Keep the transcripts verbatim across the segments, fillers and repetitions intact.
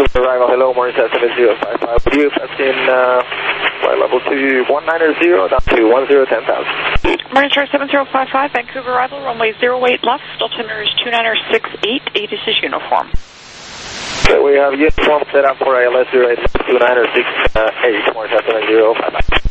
Arrival, hello, morning seven zero five five. With you, passing uh, flight level two one nine zero down to one zero ten thousand. Morning Star seven zero five five, Vancouver arrival, runway zero eight left, altimeter is two niner six eight, ATIS is uniform. Okay, we have uniform set up for A L S zero eight two niner six eight, morning seven zero five five.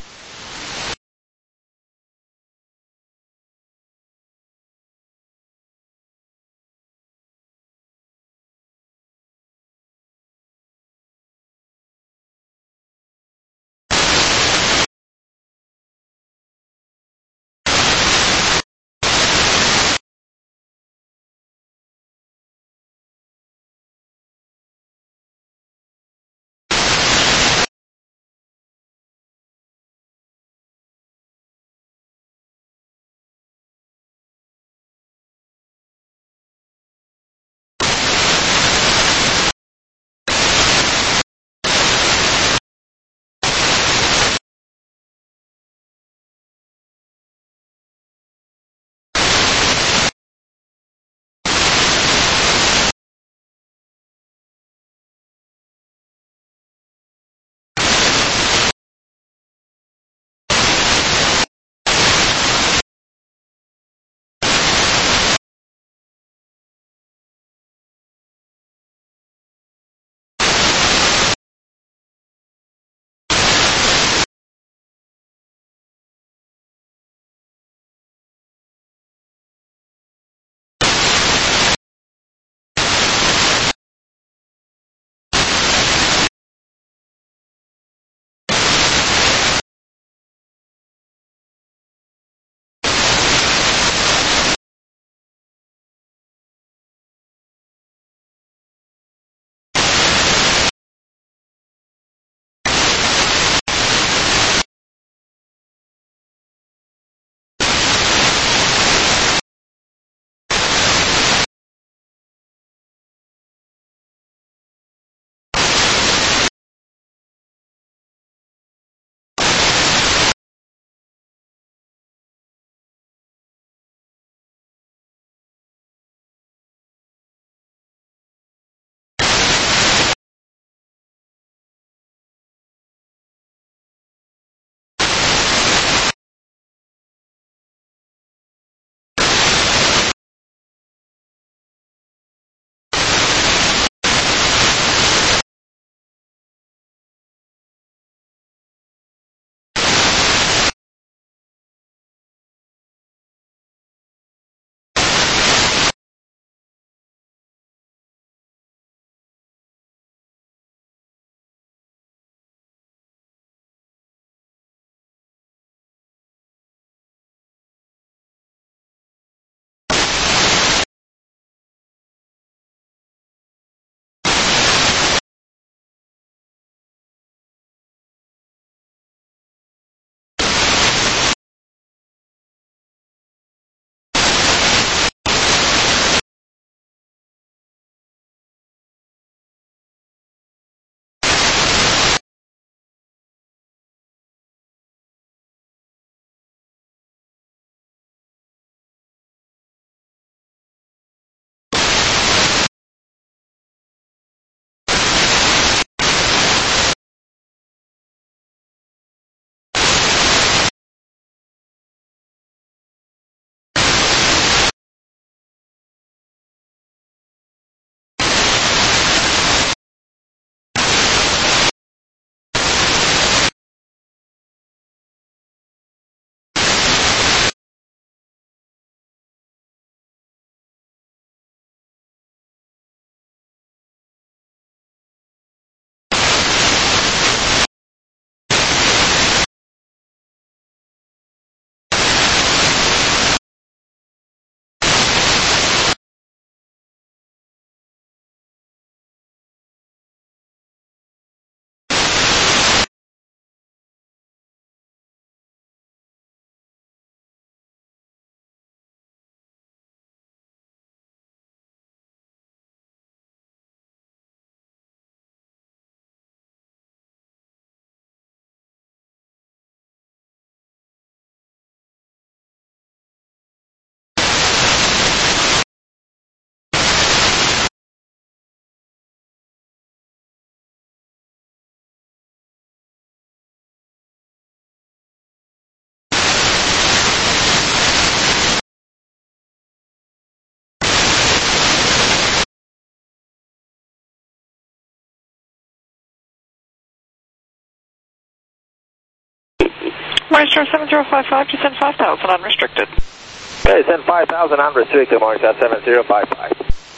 Morningstar seven zero five five, descend five thousand unrestricted. Okay, send five thousand unrestricted, Morningstar seven zero five five.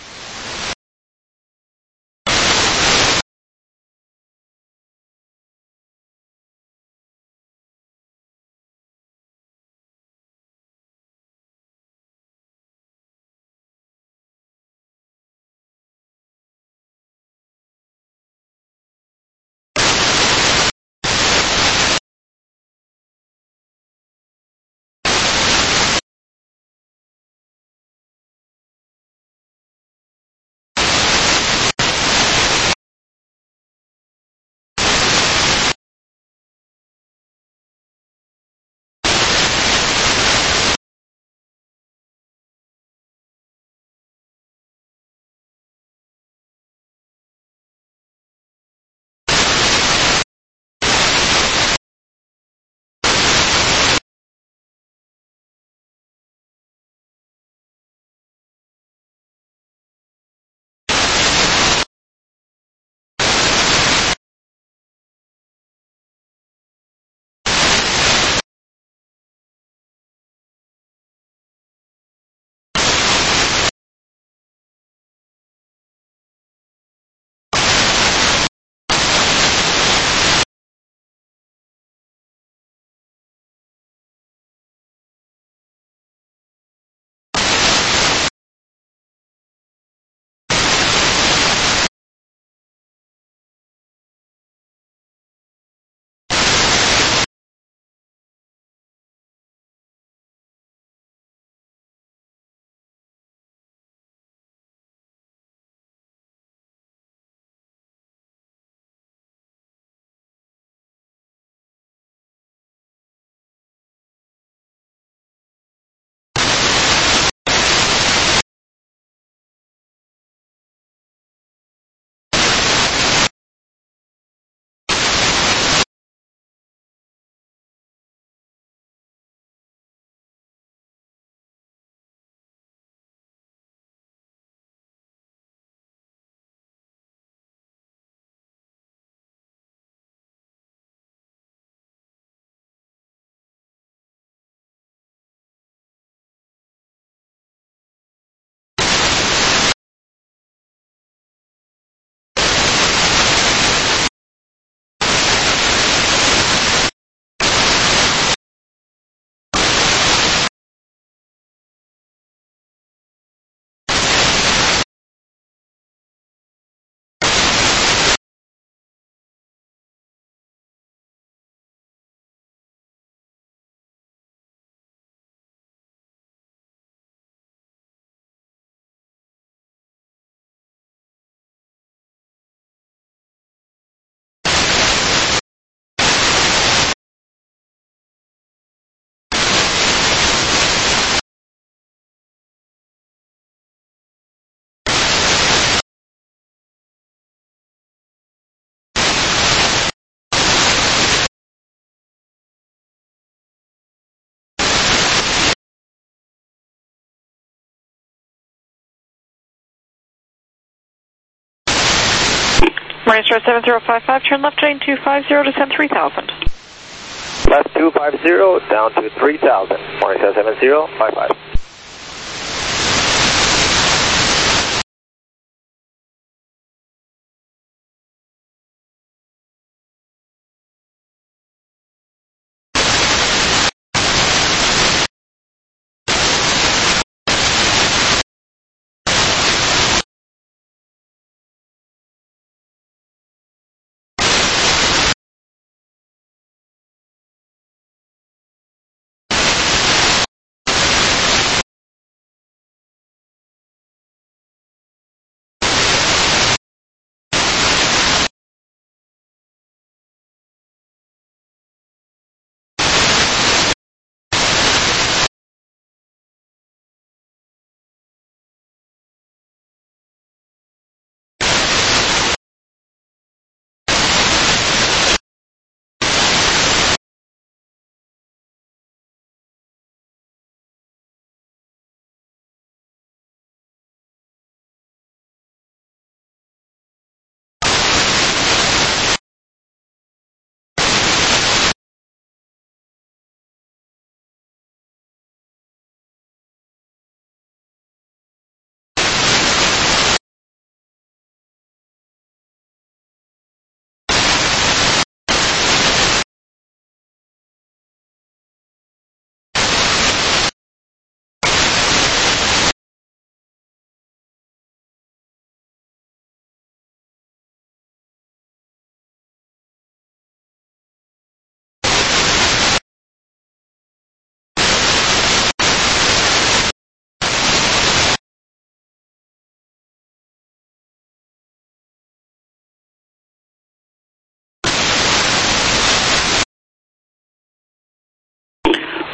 Morningstar seven zero five five, turn left lane two five zero, descend three thousand. Left two five zero, down to three thousand. Morningstar seven zero five five.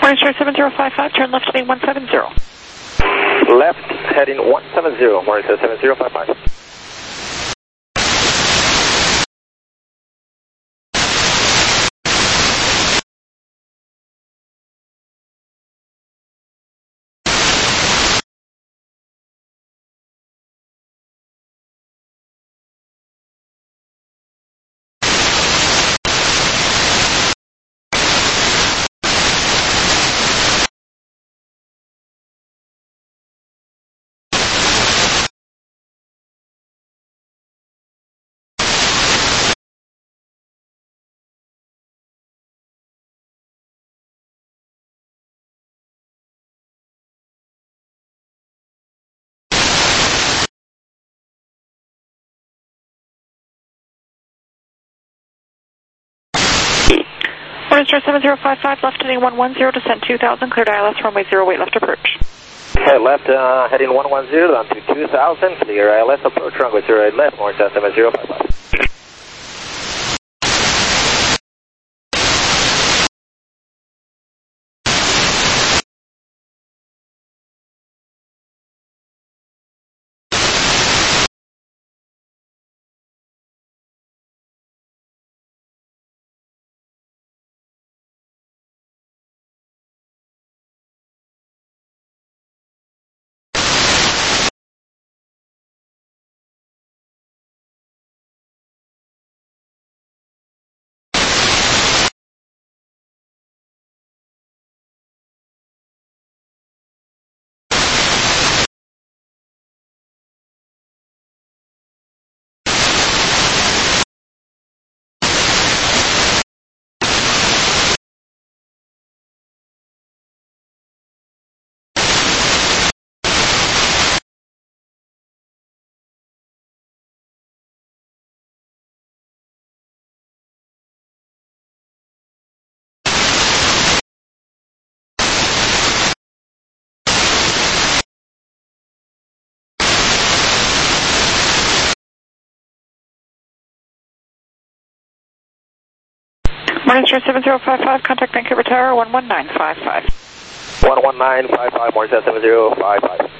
Morningstar seven zero five five, turn left heading one seven zero. Left heading one seven zero, Morningstar seven zero five five. Morningstar seven zero five five, left heading one one zero, descent two thousand, cleared I L S, runway zero eight, left approach. Okay, left uh, heading one one zero, down to two thousand, clear I L S, approach runway zero eight left, Morningstar seven zero five five. Morningstar seven zero five five, contact Vancouver Tower one one nine five five. one one nine five five, Morningstar seven zero five five.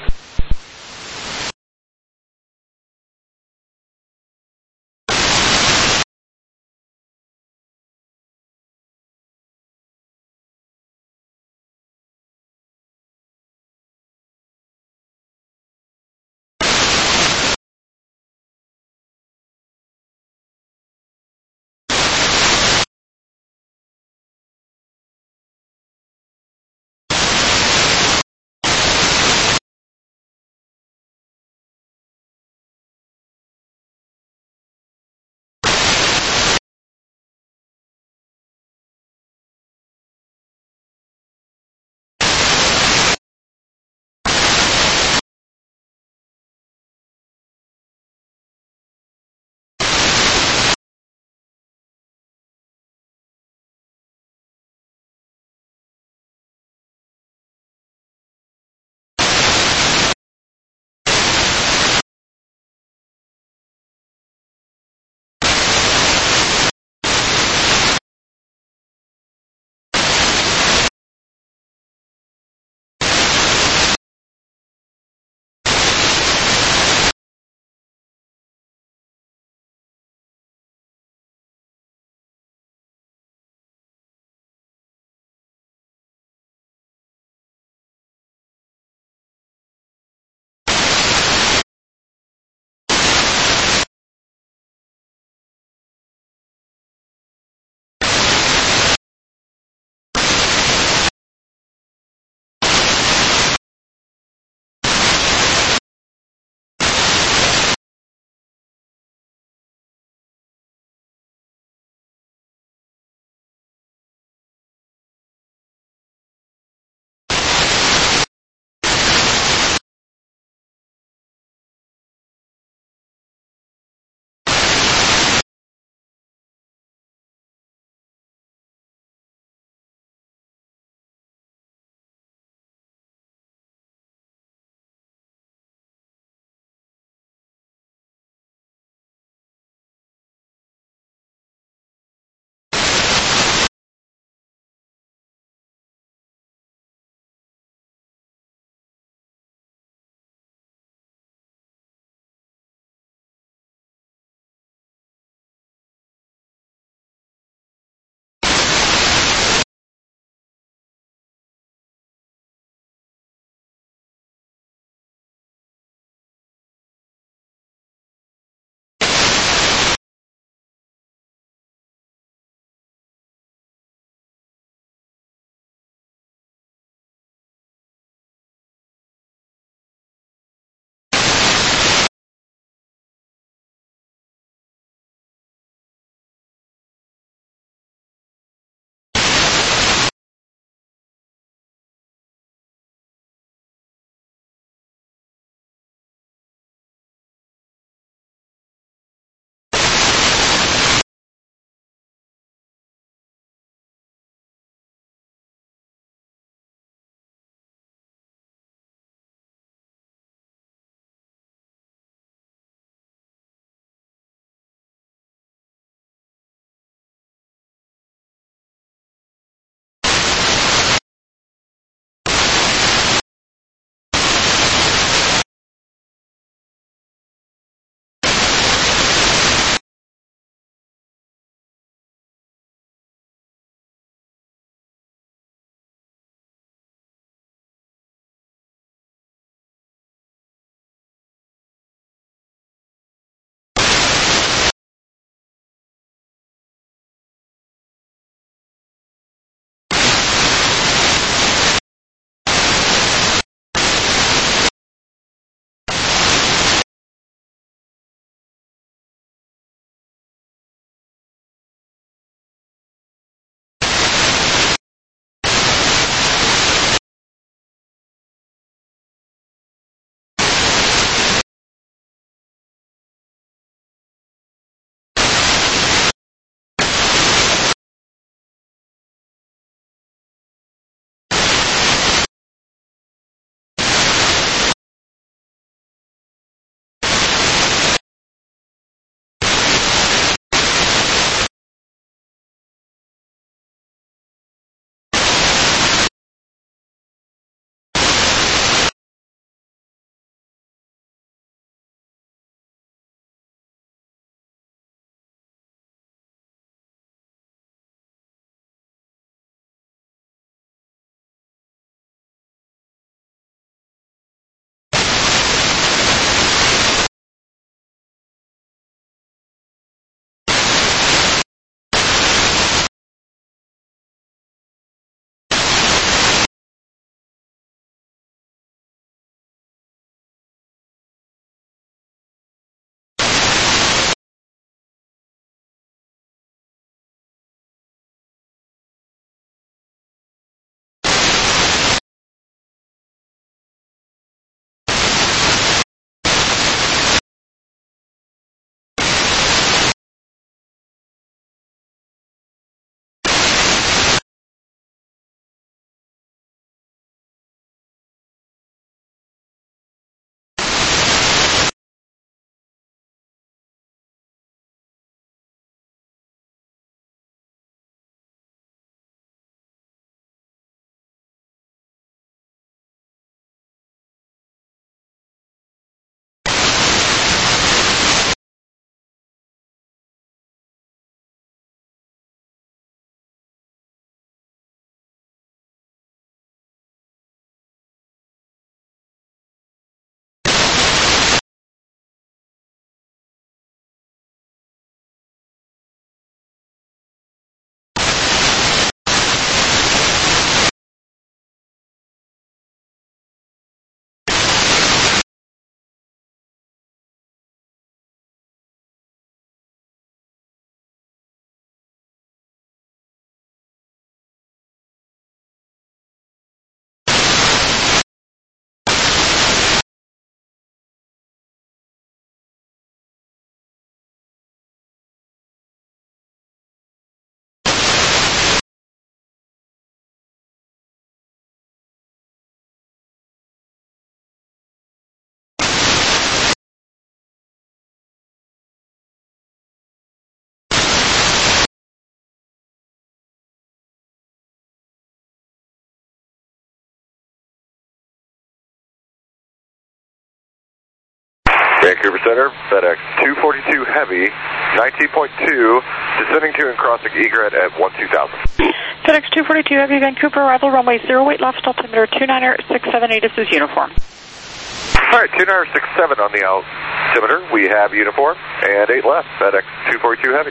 Vancouver Center, FedEx two forty-two Heavy, nineteen point two, descending to and crossing egret at one two thousand. FedEx two forty-two Heavy, Vancouver, arrival runway zero eight left, altimeter two nine six seven eight, this is uniform. All right, two nine six seven on the altimeter, we have uniform, and eight left, FedEx two forty-two Heavy.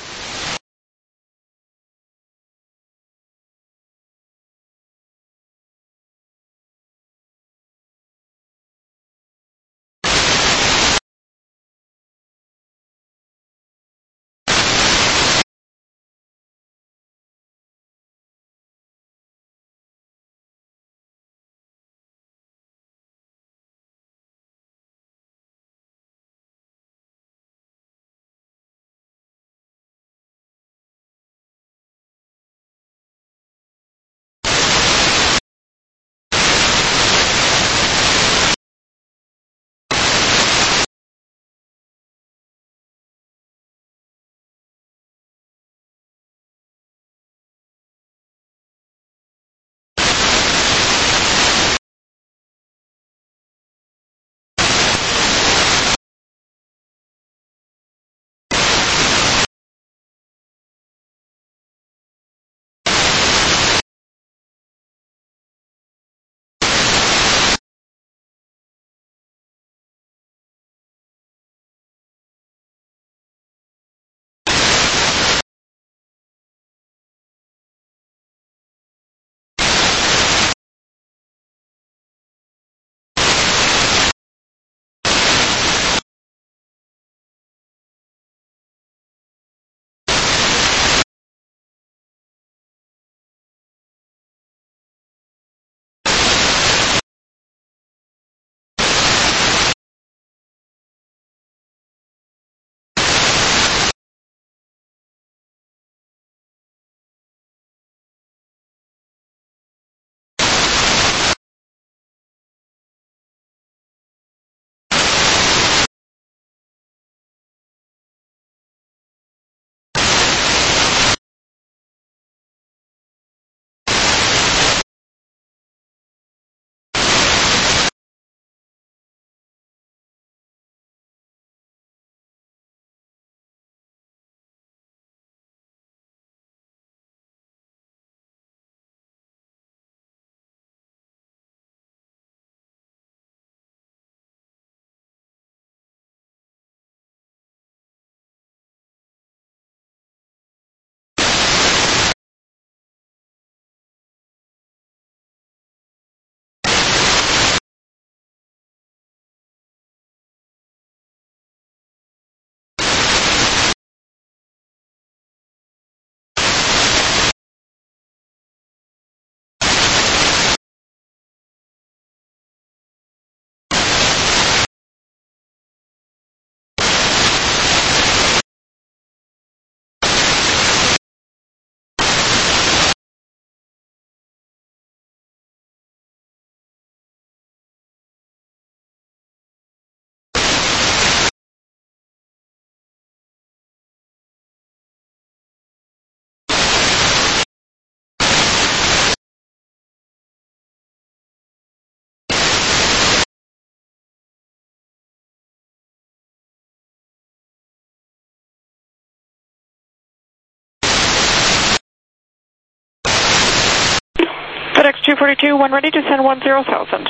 FedEx two forty-two, when ready to send one zero thousand.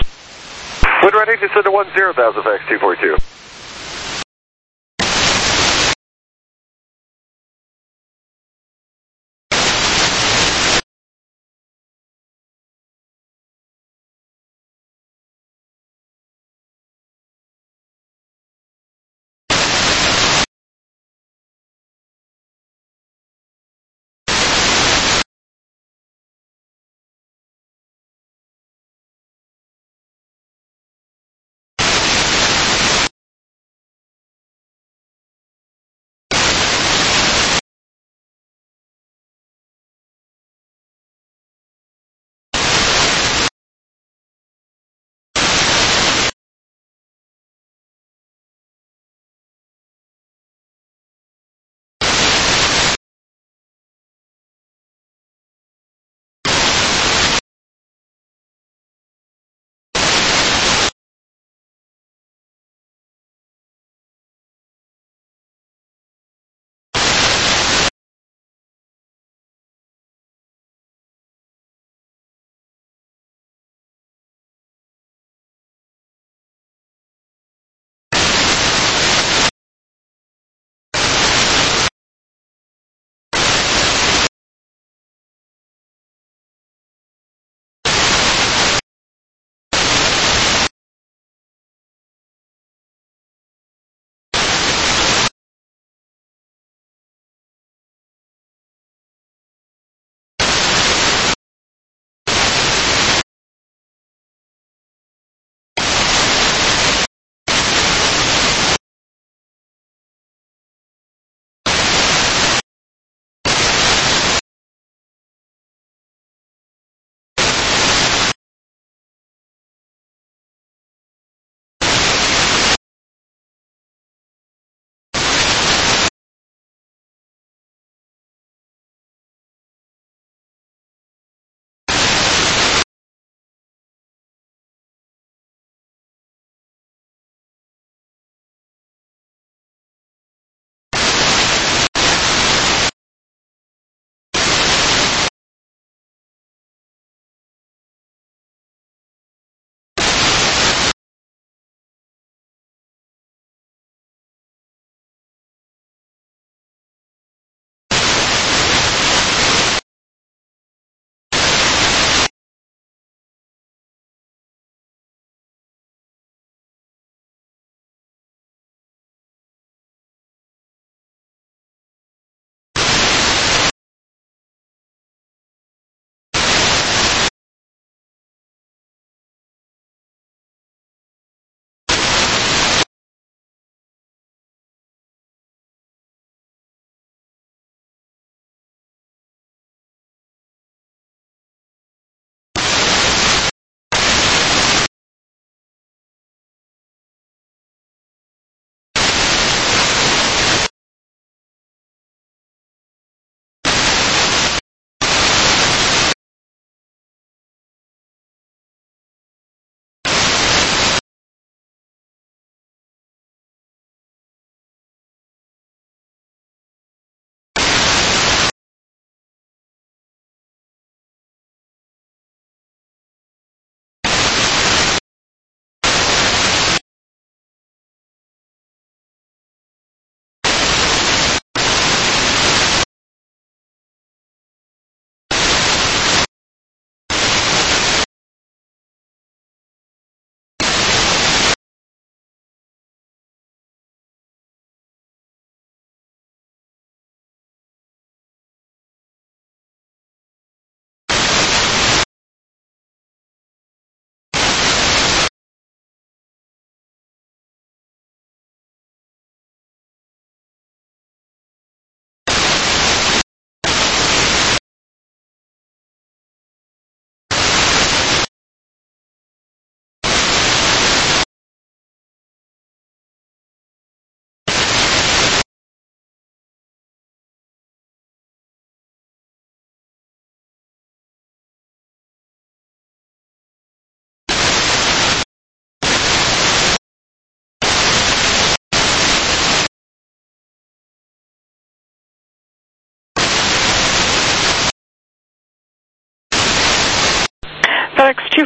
When ready to send to one zero thousand, FedEx two forty-two.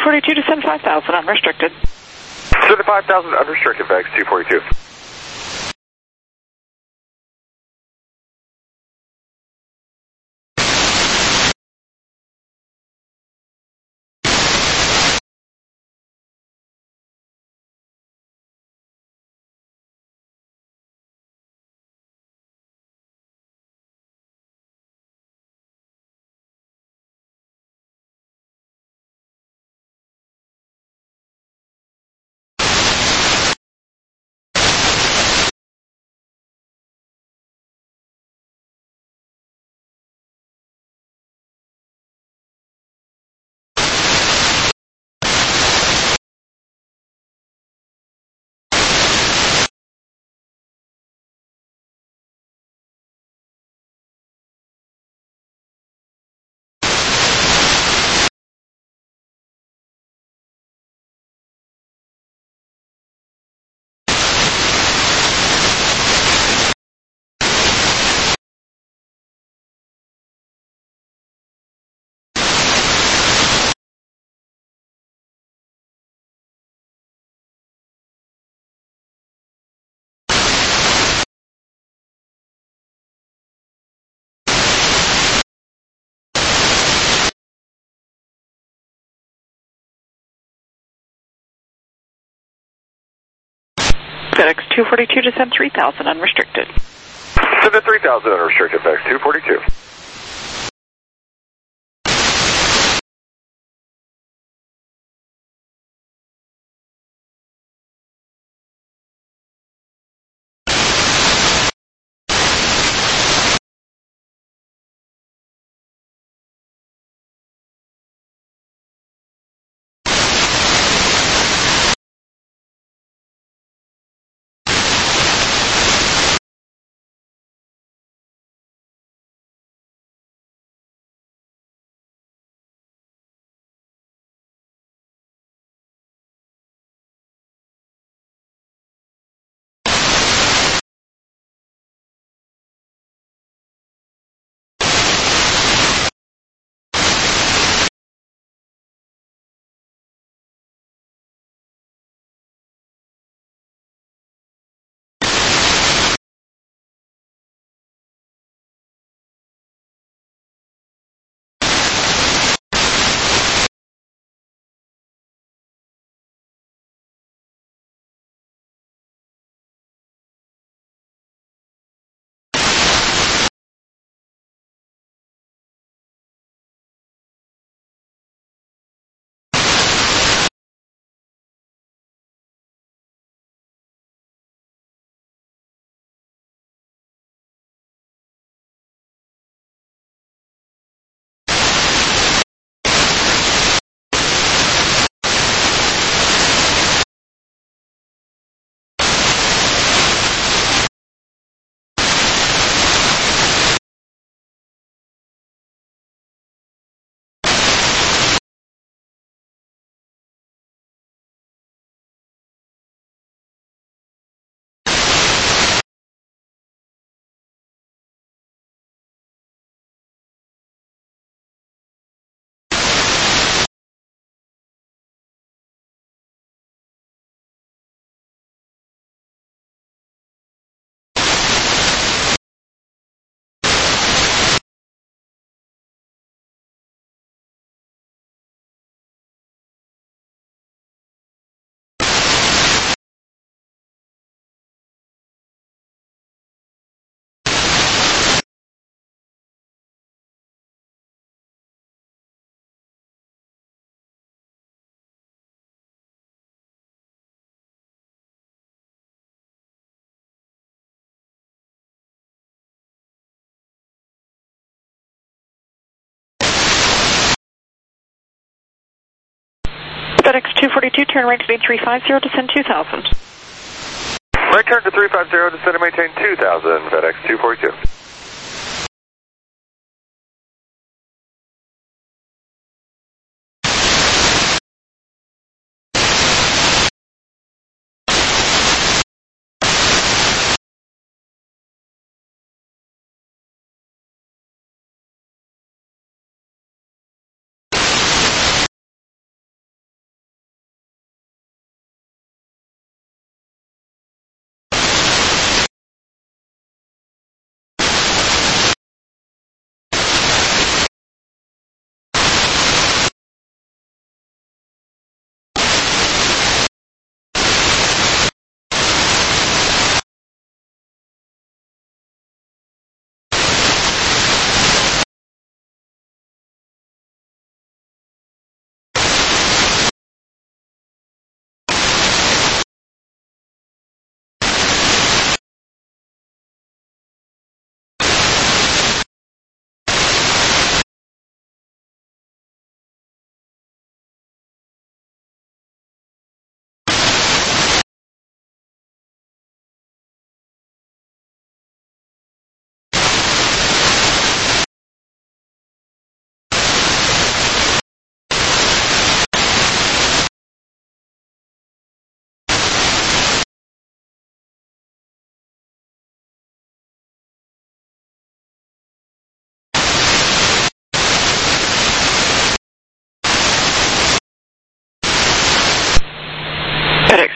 forty-two, descend five thousand, unrestricted. Descend five thousand, unrestricted, FedEx two forty-two. FedEx two forty-two, descend three thousand, unrestricted. Descend three thousand, unrestricted, FedEx two forty-two. FedEx two forty-two, turn right speed three fifty, descend two thousand. Right turn to three fifty, descend and maintain two thousand, FedEx two forty-two.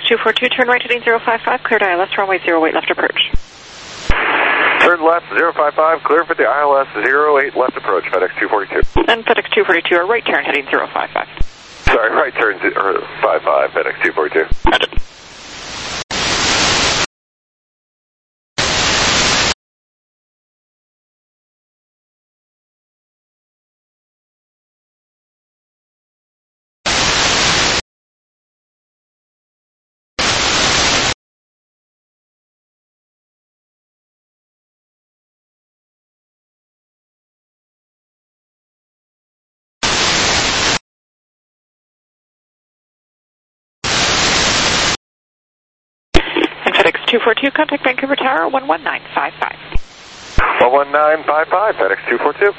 two four two, turn right heading zero five five, cleared I L S, runway zero eight left approach. Turn left, zero five five, clear for the I L S zero eight left approach, FedEx two forty-two. And FedEx two forty-two, a right turn heading zero five five. Sorry, right turn zero five five, FedEx two forty-two. Roger. FedEx two forty-two, contact Vancouver Tower, one one nine five five. one one nine five five, FedEx two forty-two.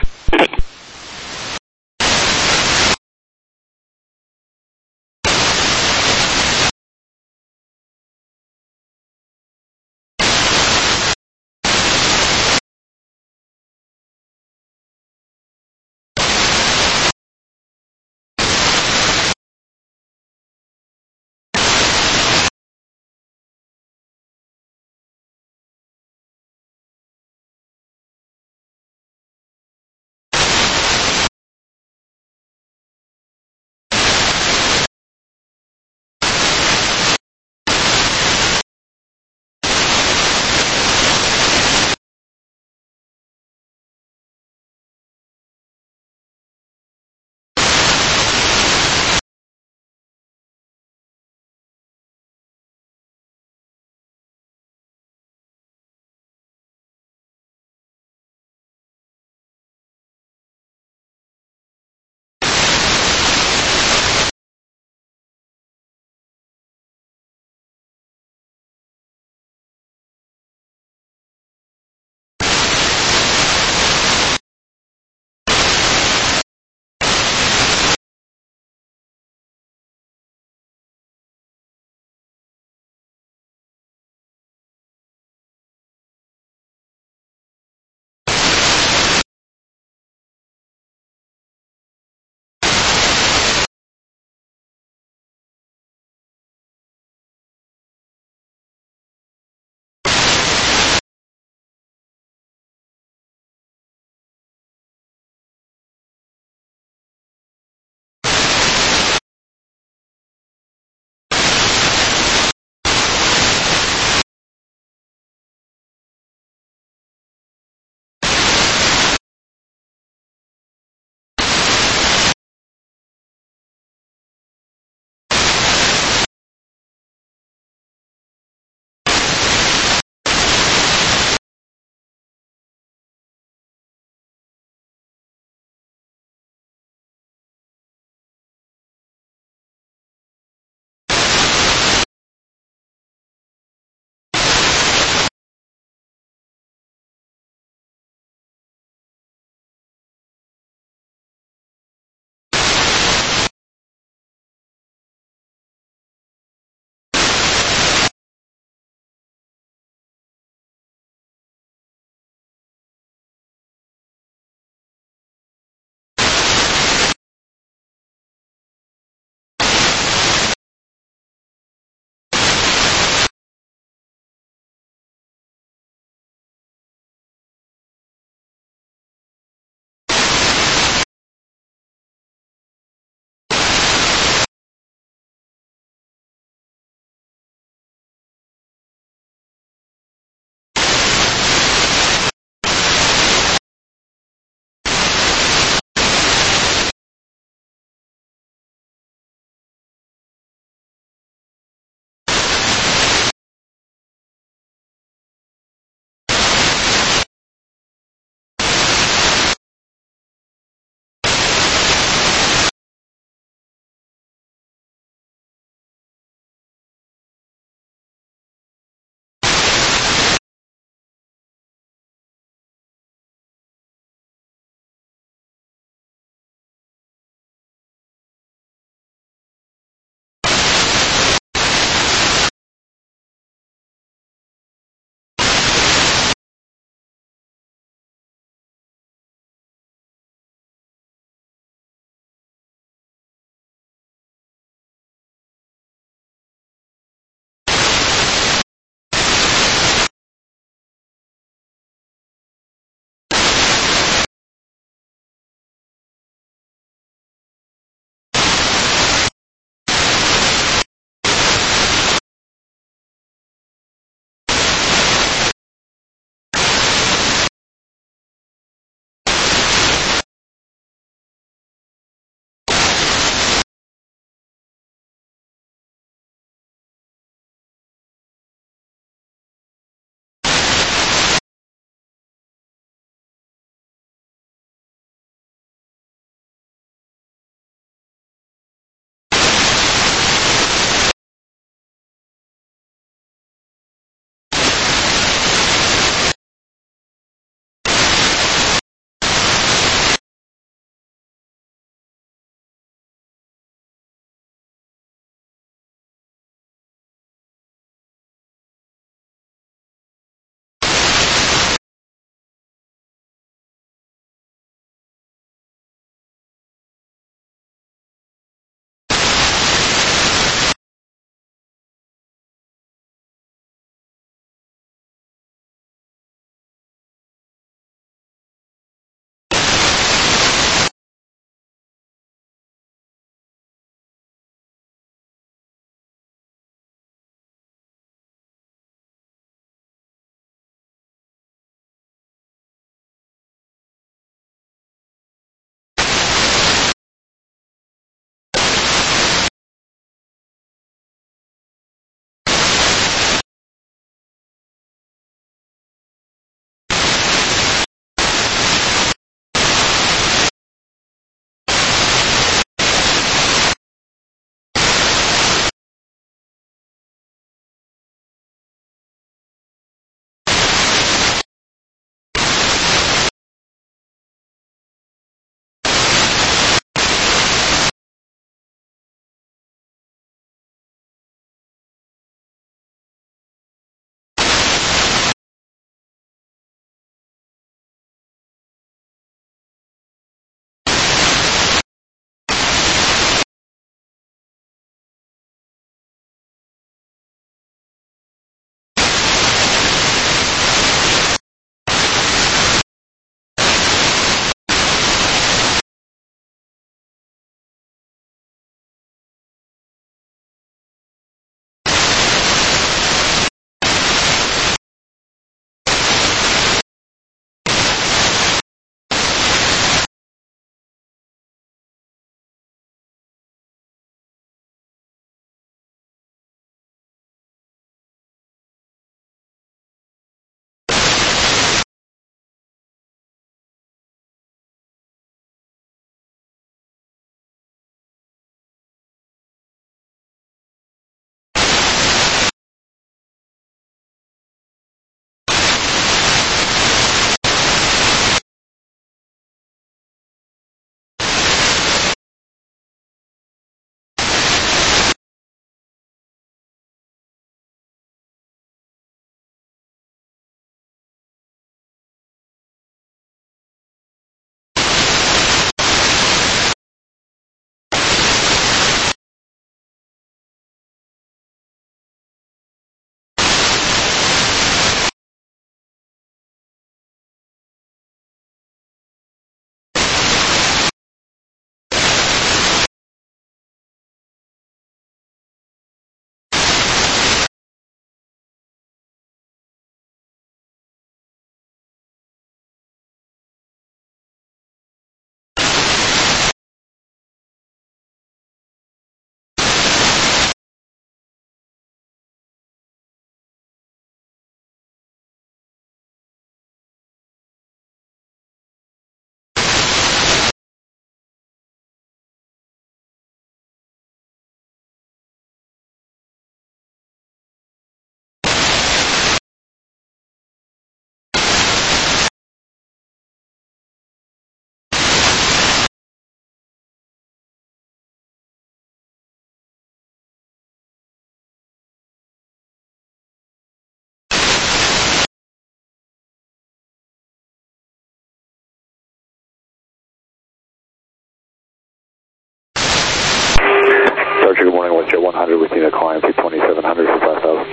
WestJet one hundred with unit climb to twenty-seven hundred for five thousand.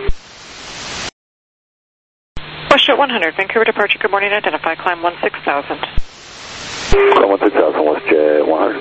WestJet one hundred, Vancouver departure, good morning, identify, climb one six thousand. Climb one six thousand, WestJet one hundred.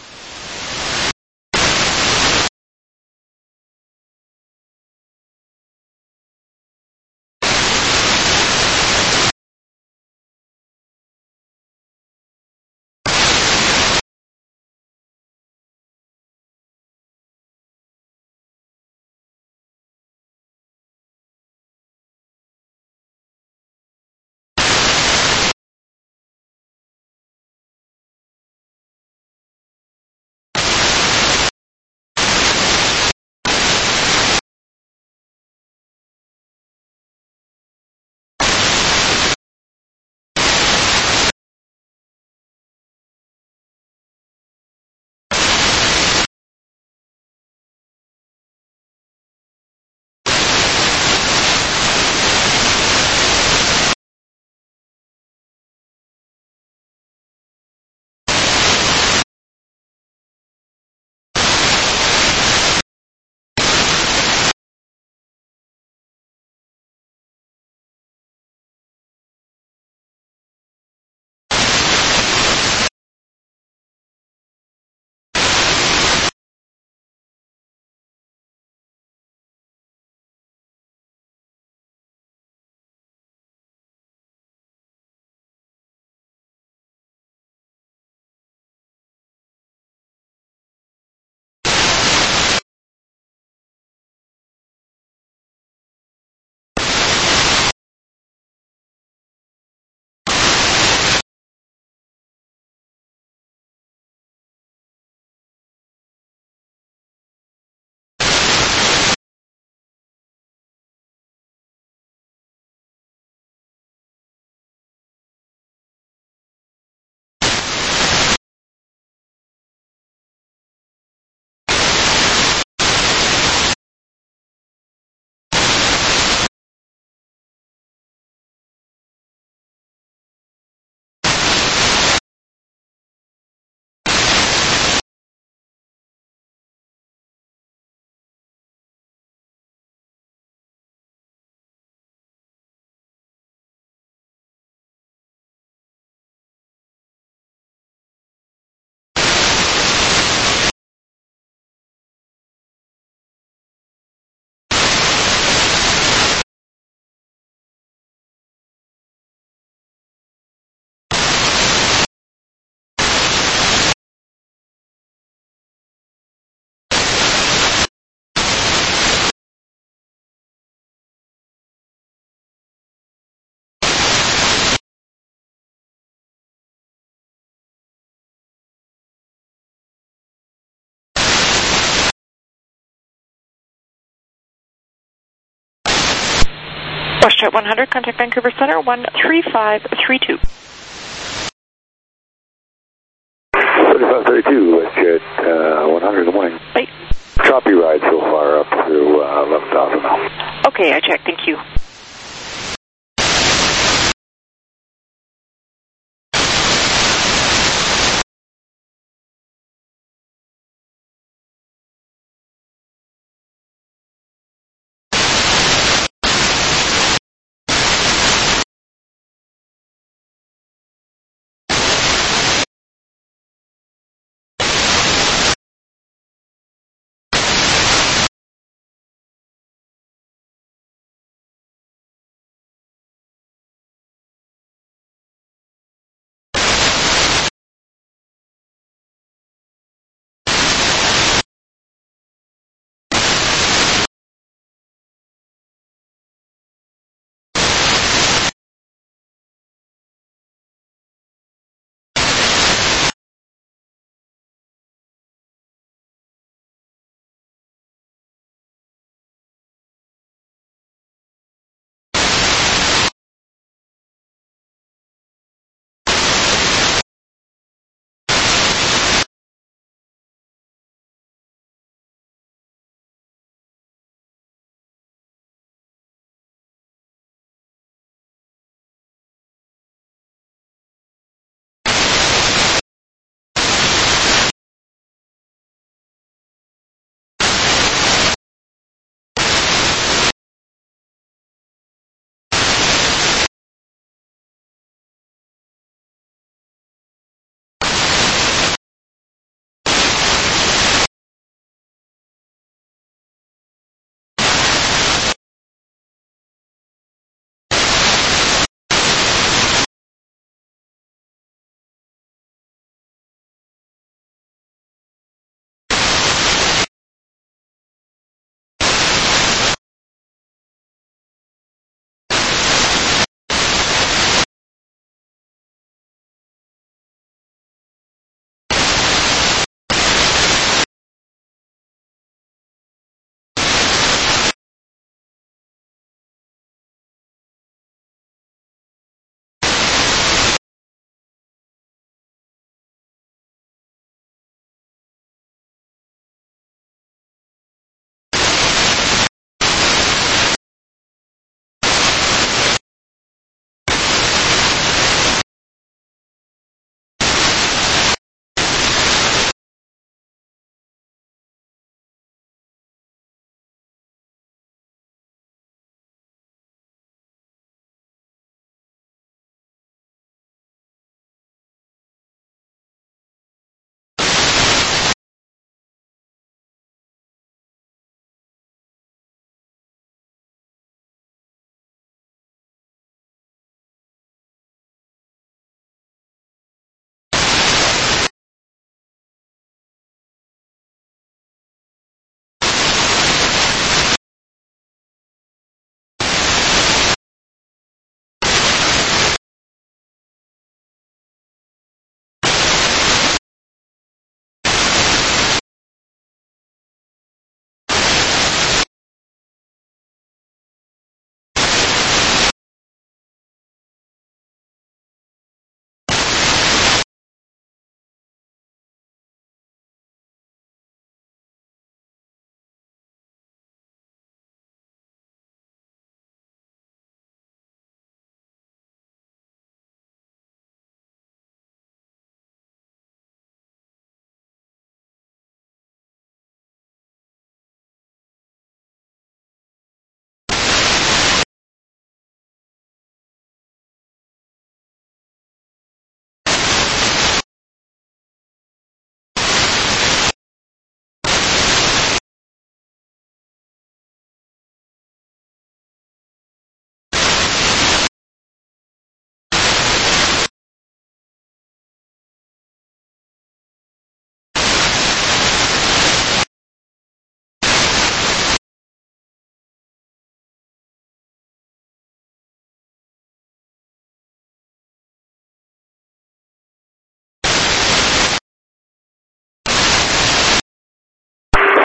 WestJet one hundred, contact Vancouver Center, one three five three two. thirty-five thirty-two, WestJet uh, one hundred, good morning. Bye. Choppy ride so far up through uh, eleven thousand now. Okay, I checked, thank you.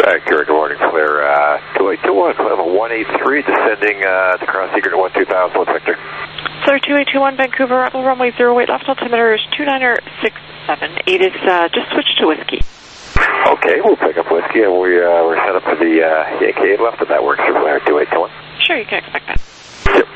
Accurate, good morning, clear, uh, two eight two one, level one eight three, descending, uh, to cross secret one two thousand, what's Victor? Clear two eight two one, Vancouver, Rebel, runway zero eight left, altimeter is two niner six seven eight, is, uh, just switched to whiskey. Okay, we'll pick up whiskey, and we, uh, we're set up for the, uh, Yankee eight left, if that works for Flair two eight two one. Sure, you can expect that. Yep.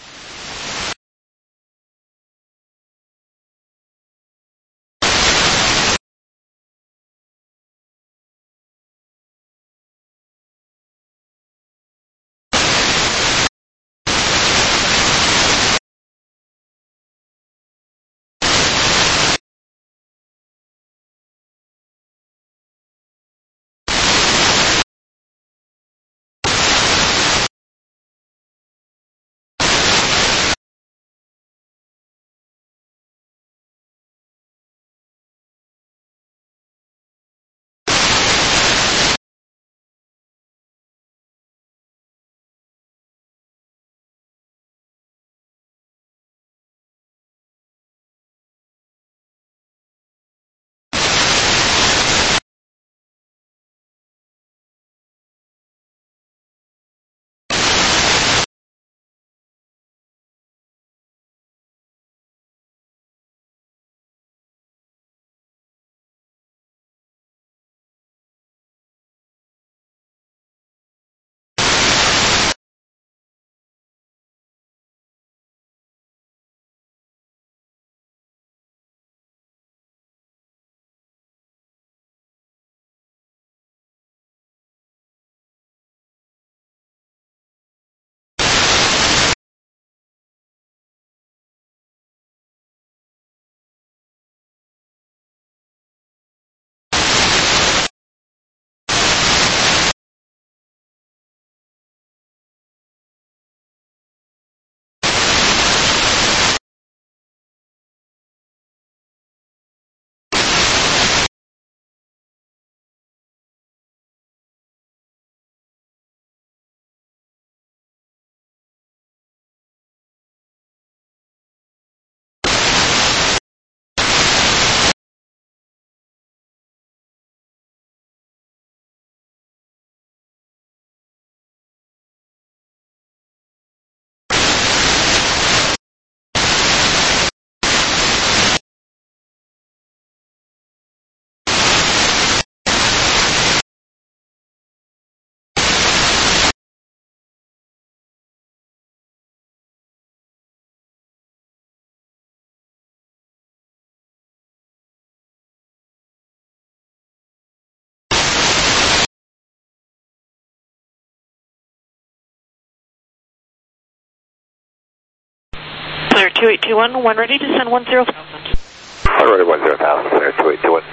Clear two eight two one, when ready, descend one zero thousand. One ready, one zero thousand, clear two eight two one.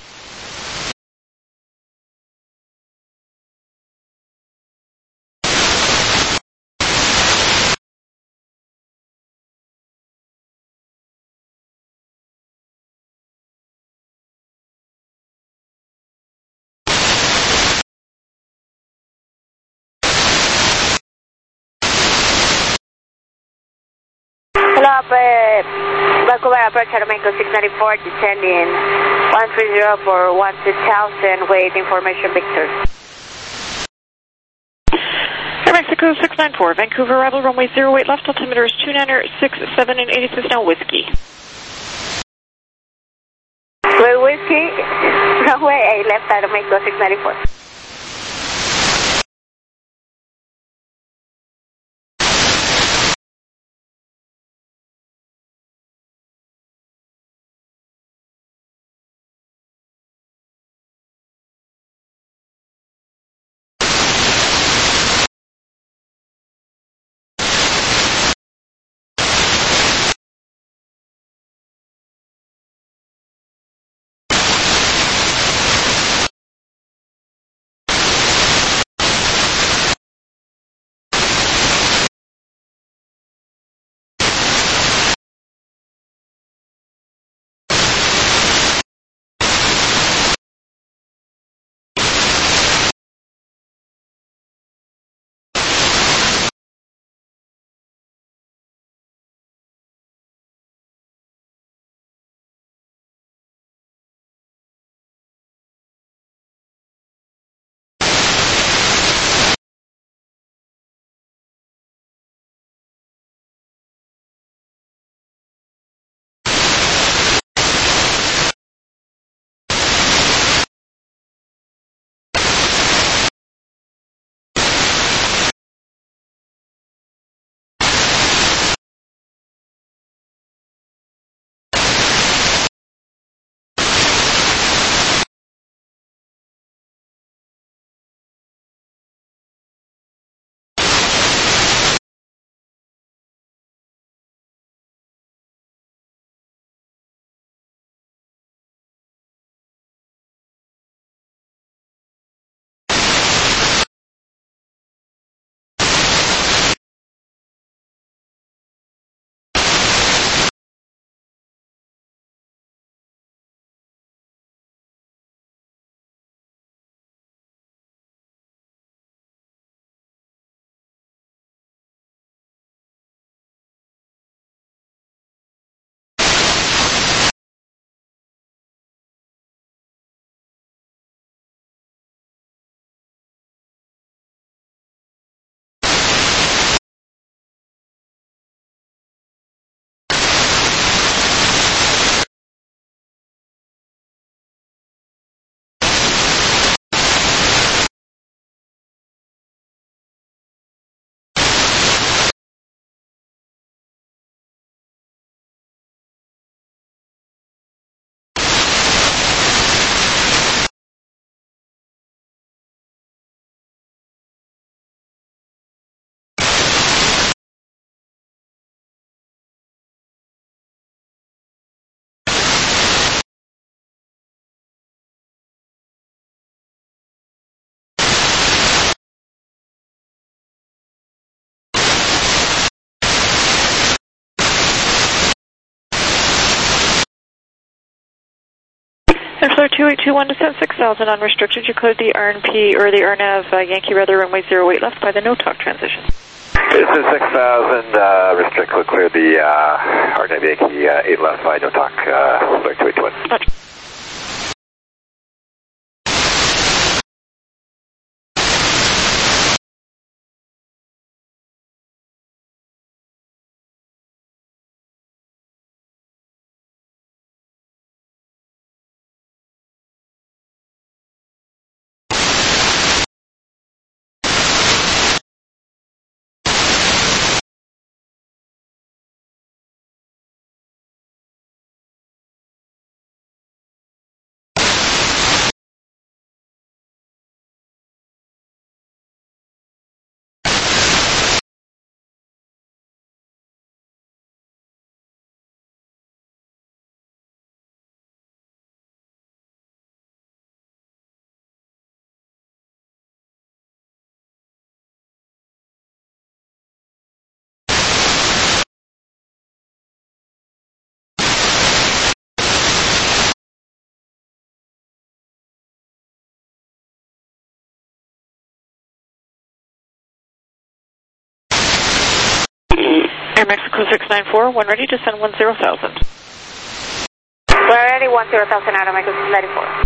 Hello, uh, Vancouver approach Aeromexico six ninety-four, descending one three zero for one two thousand, wait information Victor. Aeromexico six nine four, Vancouver, Rebel, runway zero eight left, altimeter is two niner six seven and eighty-six now whiskey. Well, whiskey, runway eight left, Aeromexico six ninety-four. Airflow two eight two one, descent six thousand, unrestricted. You cleared the R N P, or the R N A V uh, Yankee Weather runway zero eight left by the no-talk transition. This is six thousand, uh, restrict, clear the uh, R N A V Yankee uh, eight left by no-talk, uh, flight two eight two one. Roger. Air Mexico six nine four, one ready, descend one zero thousand. We're ready, one zero thousand, Air Mexico six nine four.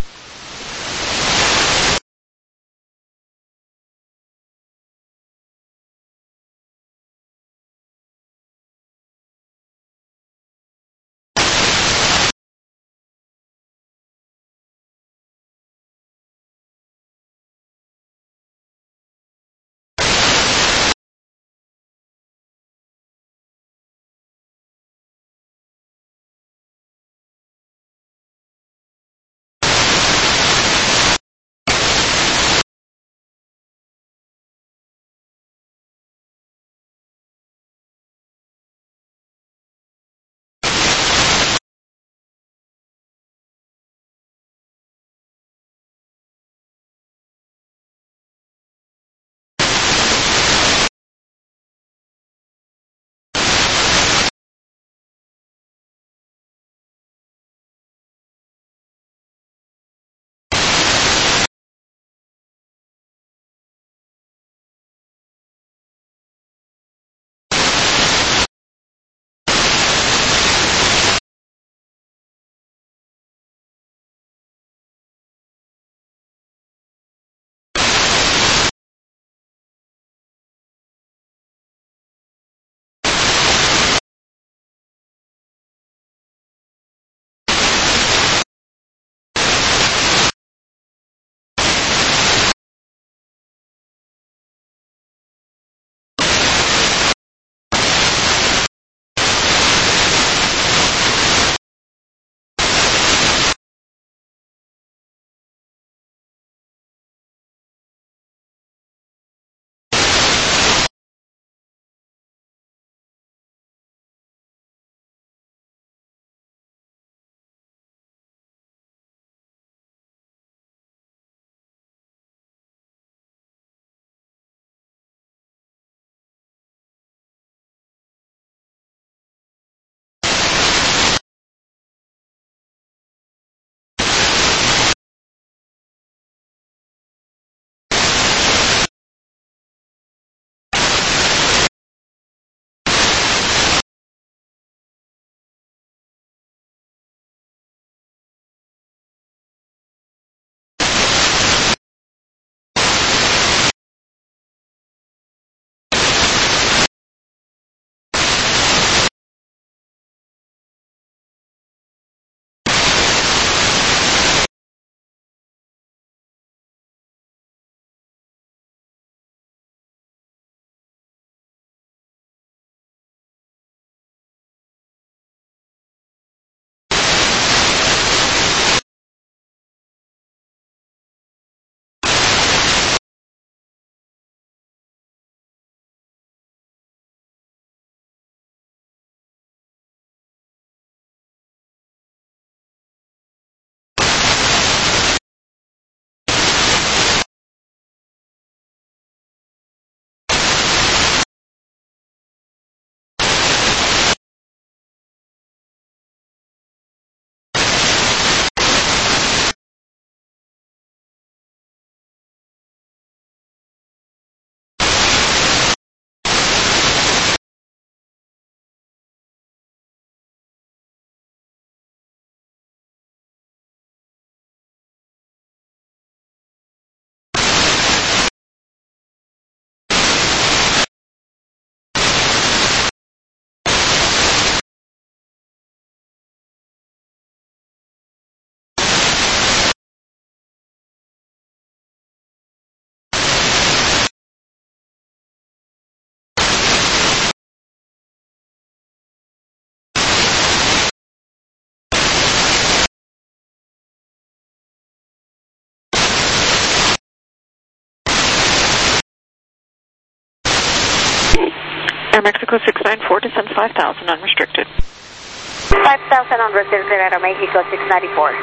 Aeromexico six nine four, descend five thousand, unrestricted. five thousand unrestricted, Aeromexico six ninety-four.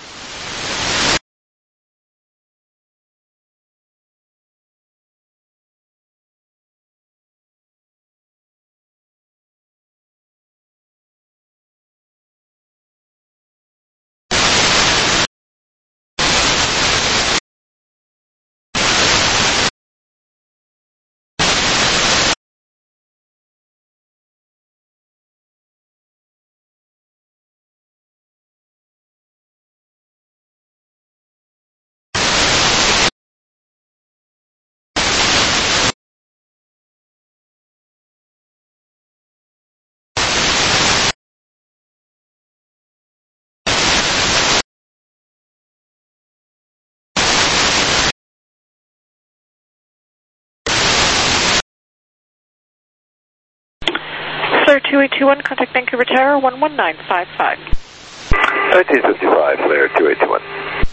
Flair two eight two one, contact Vancouver Tower one one nine five five. nineteen fifty-five, Flair two eight two one.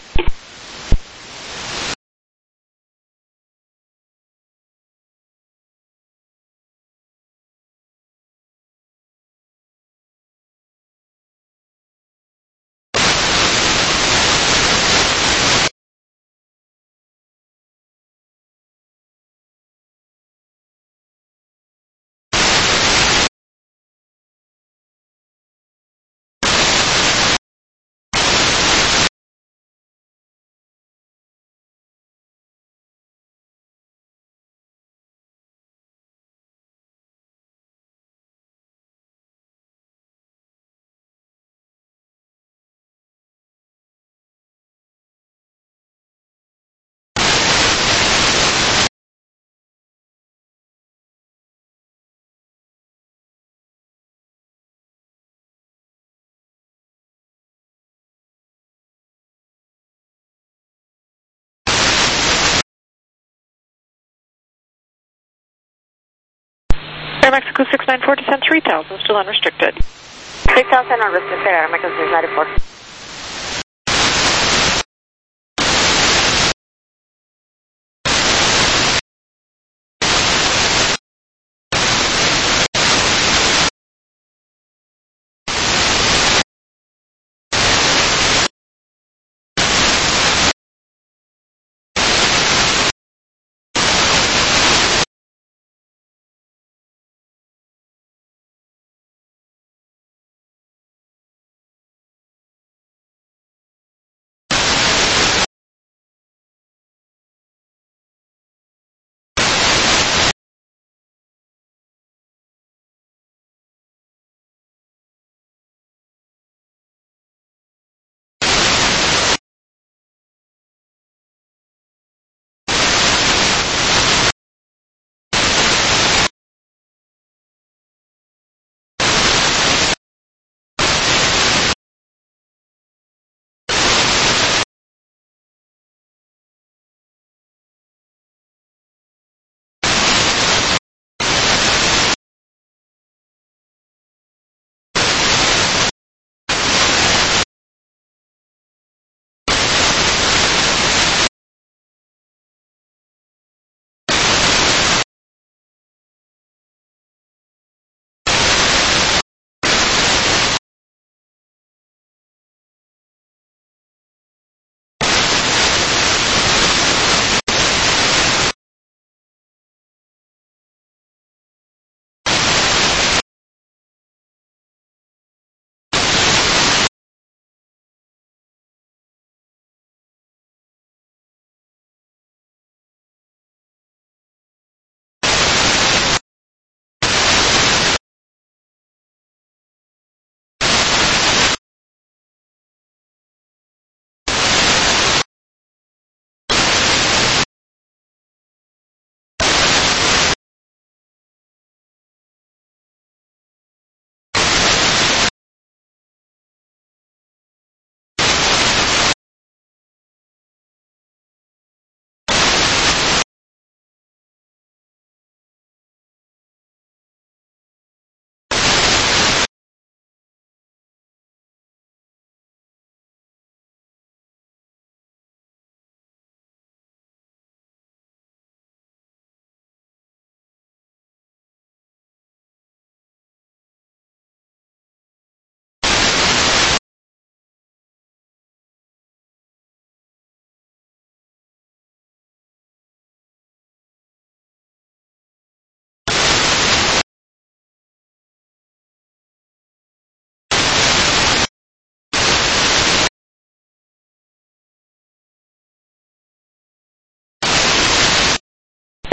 Aeromexico six nine four, descend three thousand, still unrestricted. three thousand unrestricted, Aeromexico six ninety-four.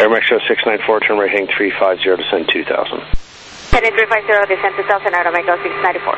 Air Mexico six nine four, turn right heading three five zero, descend two thousand. Heading three five zero, descend two thousand, Aeromexico six nine four.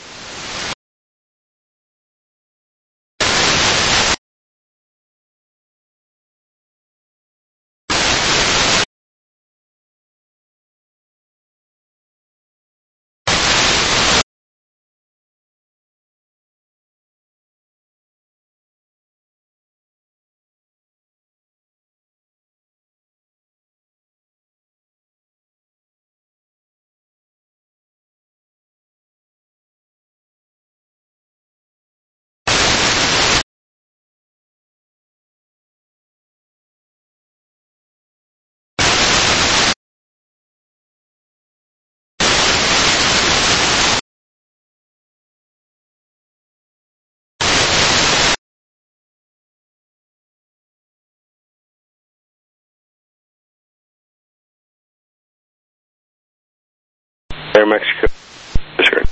Air Mexico. Disregard.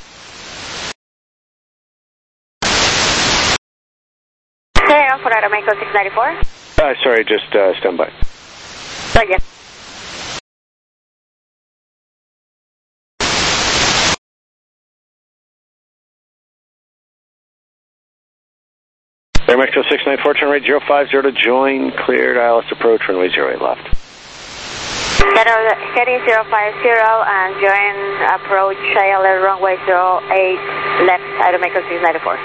Carry on for Aeromexico six nine four. Uh, sorry, just uh, stand by. Roger. Air Mexico six nine four, turn right zero five zero to join, cleared, I L S approach, runway zero eight left. Heading zero five zero and join approach I L S runway zero eight left, Aeromexico six nine four.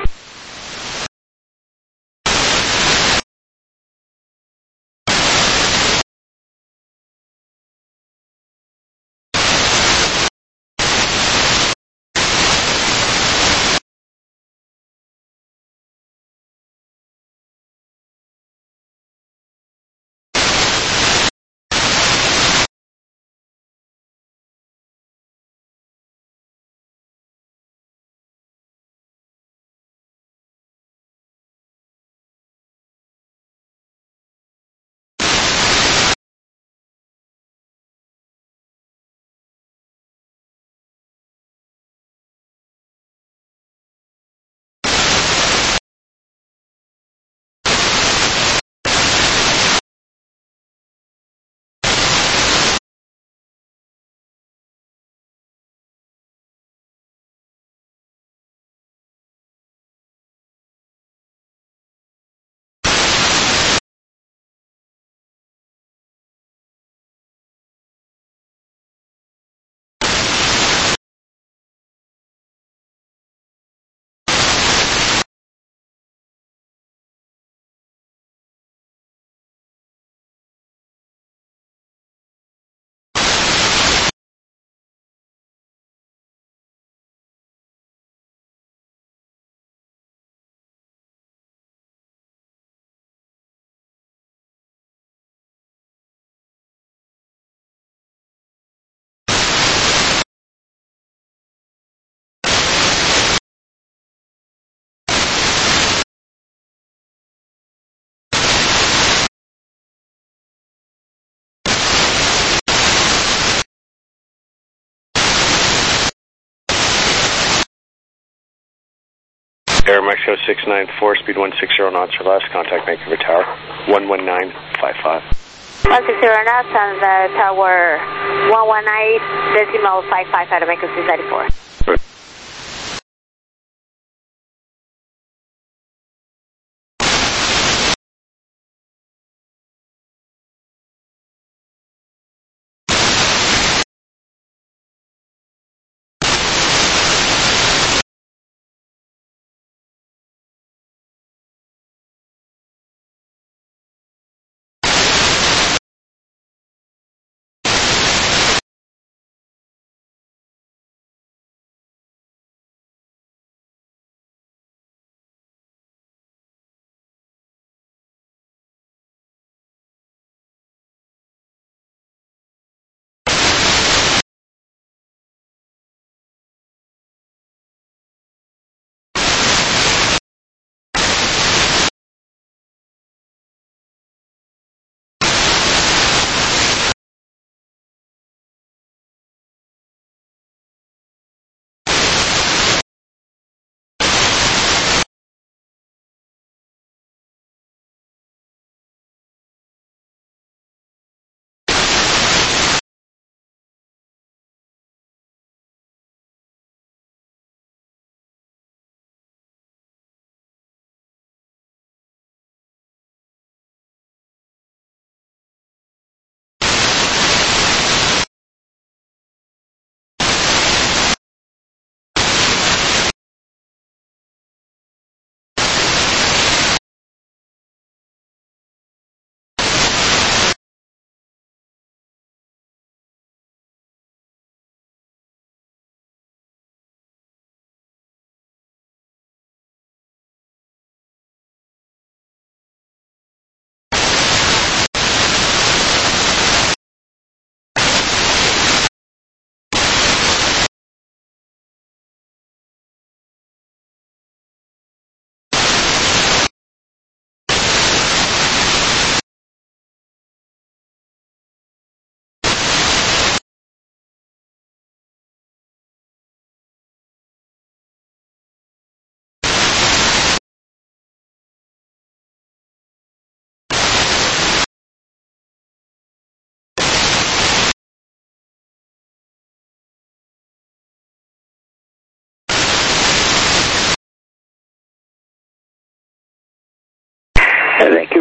Air Mexico six nine four, speed one six zero knots or less, contact Vancouver Tower, one one nine five five. one six zero knots and the tower one one nine decimal five five, Aeromexico six nine four.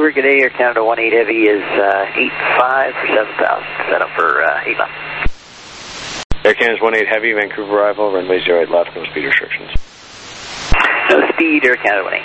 Vancouver, good day, Air Canada one eight Heavy is uh, eight five for seven thousand, set up for uh, eight left. Air Canada's one eight Heavy, Vancouver arrival, runway zero eight left, no speed restrictions. No speed, Air Canada one eight.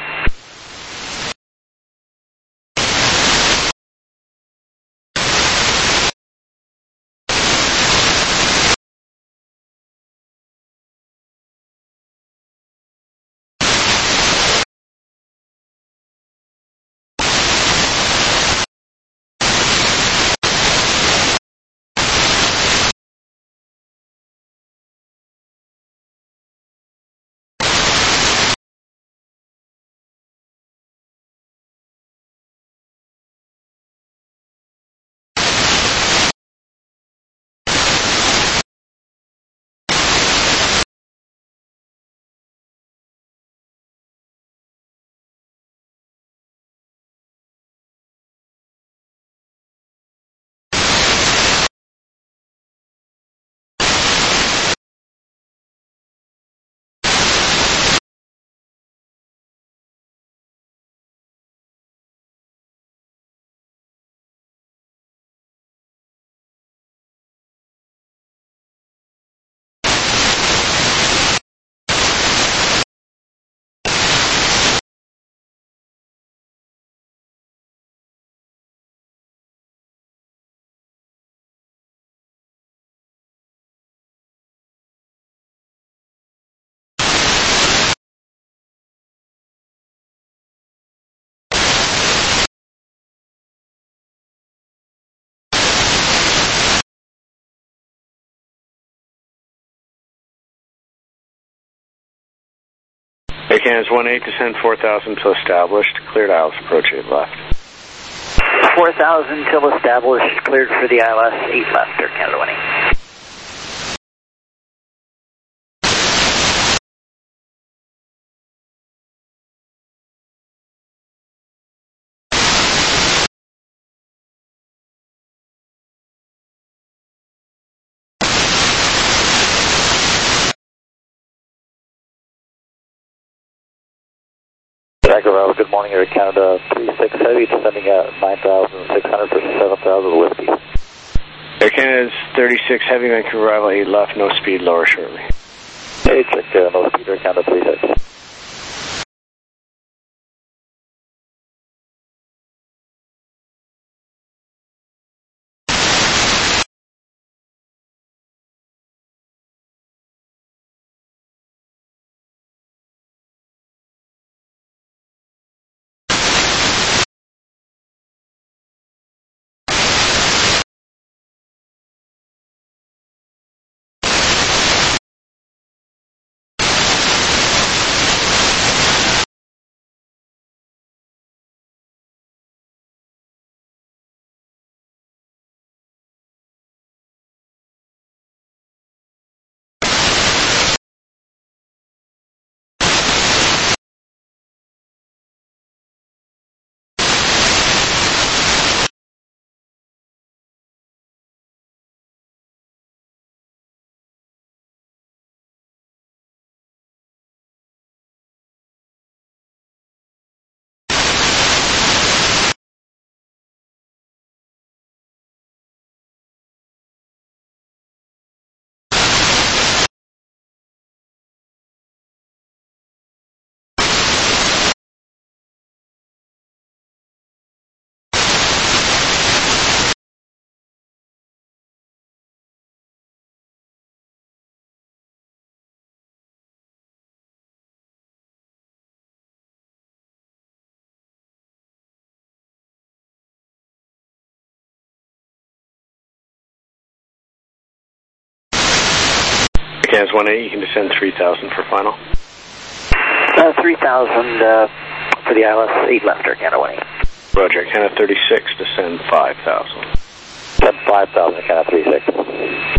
Air Canada's one eight, descend four thousand till established, cleared I L S, approach eight left. four thousand till established, cleared for the I L S, eight left, Air Canada one eight. Vancouver, good morning, Air Canada three six Heavy, descending at nine thousand six hundred for seven thousand whiskey. Air Canada's thirty-six Heavy, Vancouver arrival eight left, no speed, lower shortly. Hey, check, uh, no speed, Air Canada three six. Air Canada's one eight, you can descend three thousand for final. Uh, three thousand uh, for the I L S, eight left, Air Canada one eight. Roger, Air Canada thirty-six, descend five thousand. Descend five thousand, Air Canada three six.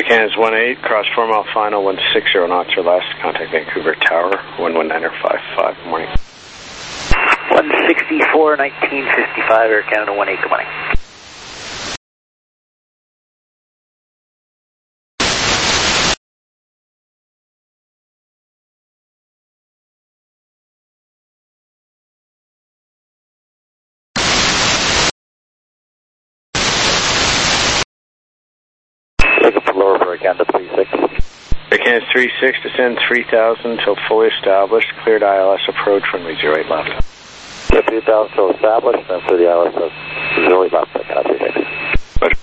Air Canada's one eight, cross four mile final, one six zero knots or less, contact Vancouver Tower, one one nine five five, good morning. one sixty-four, nineteen fifty-five, Air Canada one eight, good morning. Looking for lower for Air Canada three six. Air Canada three six, descend three thousand until fully established, cleared I L S approach, runway zero eight left. three thousand until established, then for the I L S of zero eight left, Air Canada three six. Roger.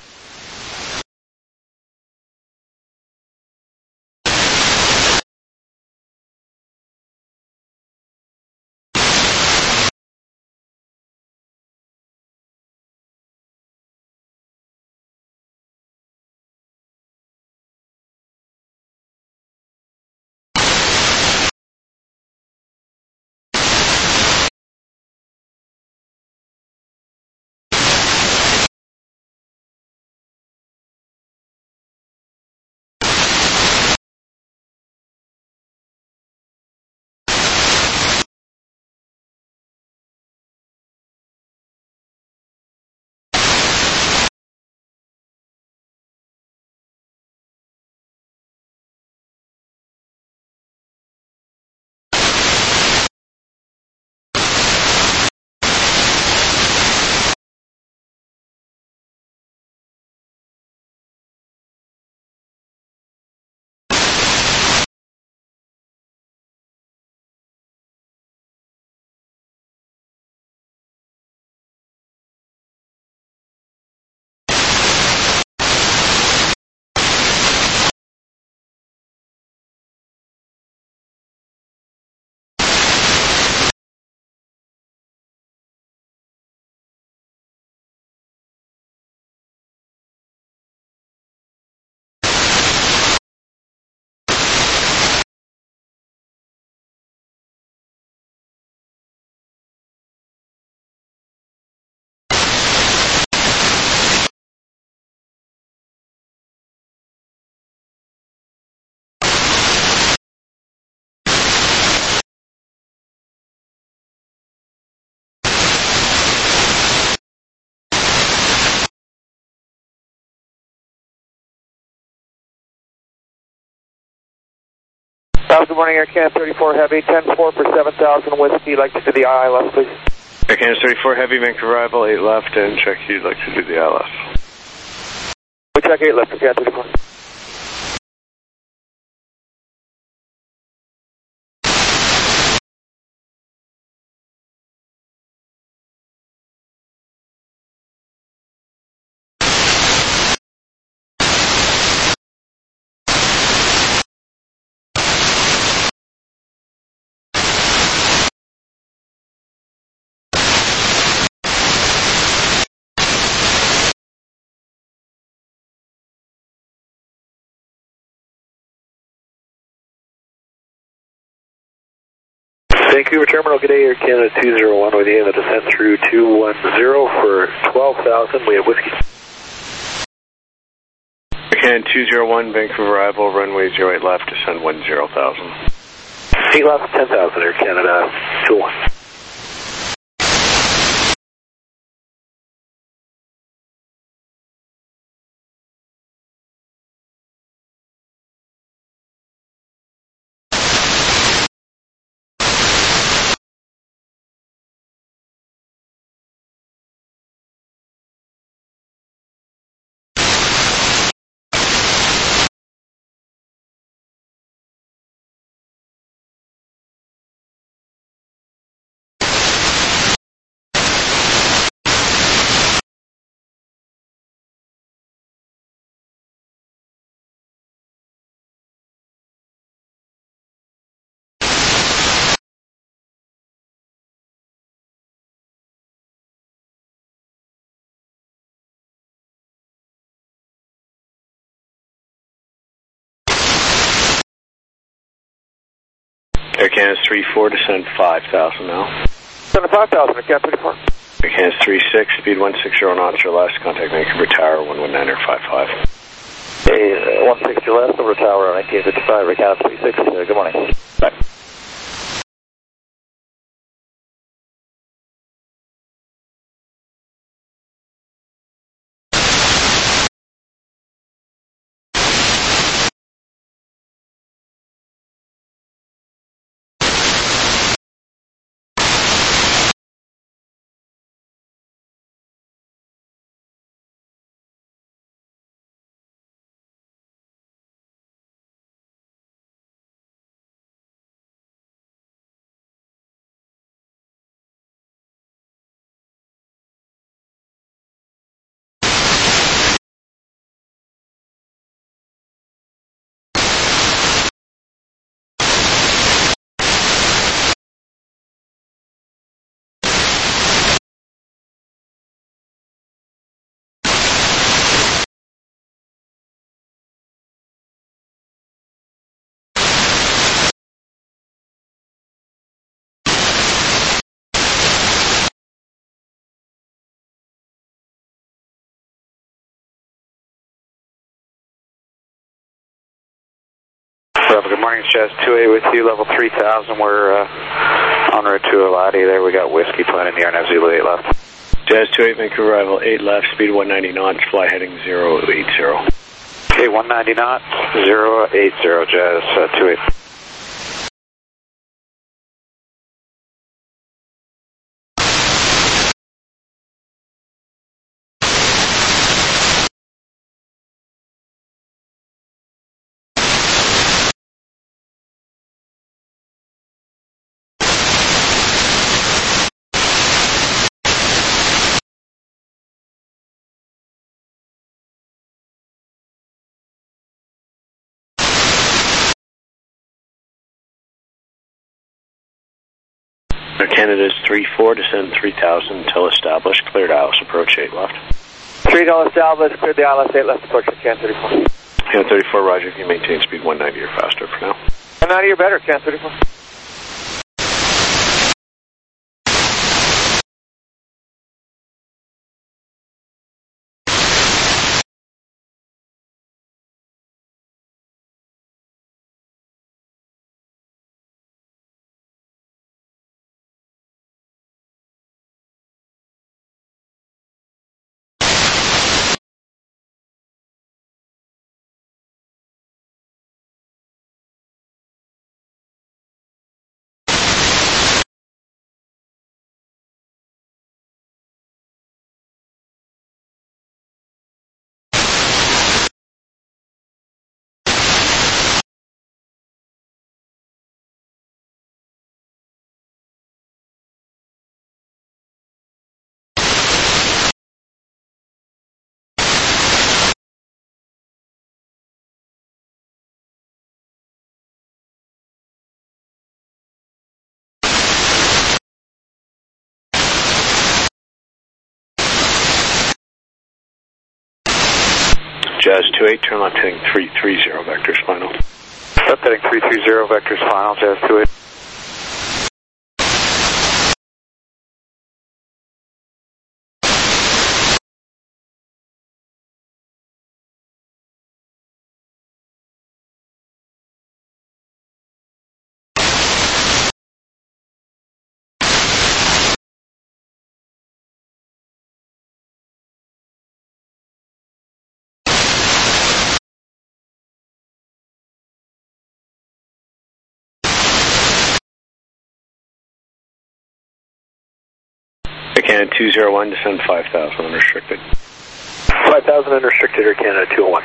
Good morning, Air Canada thirty-four Heavy, ten four for seven thousand Whiskey, like to do the I L S, please. Air Canada thirty-four Heavy, Vancouver arrival, eight left, and check you'd like to do the I L S. We check eight left, Air Canada thirty-four. Vancouver Terminal, good day, Air Canada two zero one with you in the descent through two one zero for twelve thousand. We have Whiskey. Air Canada two zero one, Vancouver arrival, runway zero eight left, descend one zero thousand. eight left, ten thousand, Air Canada two one. Air Canada three four, descend five thousand now. Descend five thousand, Air Canada thirty-four. Air Canada three six, speed one six zero knots or less, contact Vancouver Tower, one one nine five five. Okay, one sixty left over tower, nineteen fifty-five, recount three sixty, uh, good morning. Bye. Good morning, it's Jazz two eight with you, level three thousand. We're uh, en route to Eladi. There we got whiskey playing in the air, now Zulu eight left. Jazz two eight, Vancouver arrival eight left, speed one ninety knots, fly heading zero eight zero. Okay, one ninety knots, zero eight zero, Jazz uh, two eight. Canada's three four, descend three thousand until established, cleared I L S approach eight left. three dollars established, cleared the I L S eight left, approach Can thirty-four. Can thirty-four, roger, if you maintain speed one ninety or faster for now. one ninety or better, Can thirty-four. Jazz two eight, turn left heading three three zero, vectors final. Left heading three three zero, vectors final, Jazz two eight. Canada two zero one, descend five thousand, unrestricted. five thousand unrestricted, or Canada two oh one.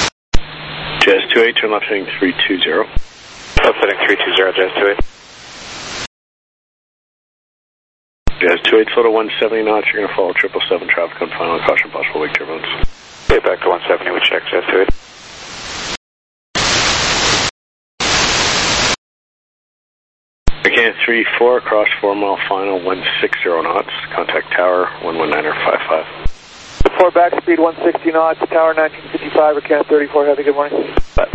Jazz two eight, turn left heading three two zero. Left heading three two zero, Jazz two eight. Jazz two eight, float to one seventy knots. You're going to follow triple seven traffic on final. Caution possible wake turbulence. Okay, back to one seventy, we check Jazz two eight. Mechanic three four, cross four mile final, one sixty knots. Contact tower, one one nine five five. four back speed, one sixty knots, tower nineteen fifty-five, Mechanic thirty-four, have a good morning. Bye.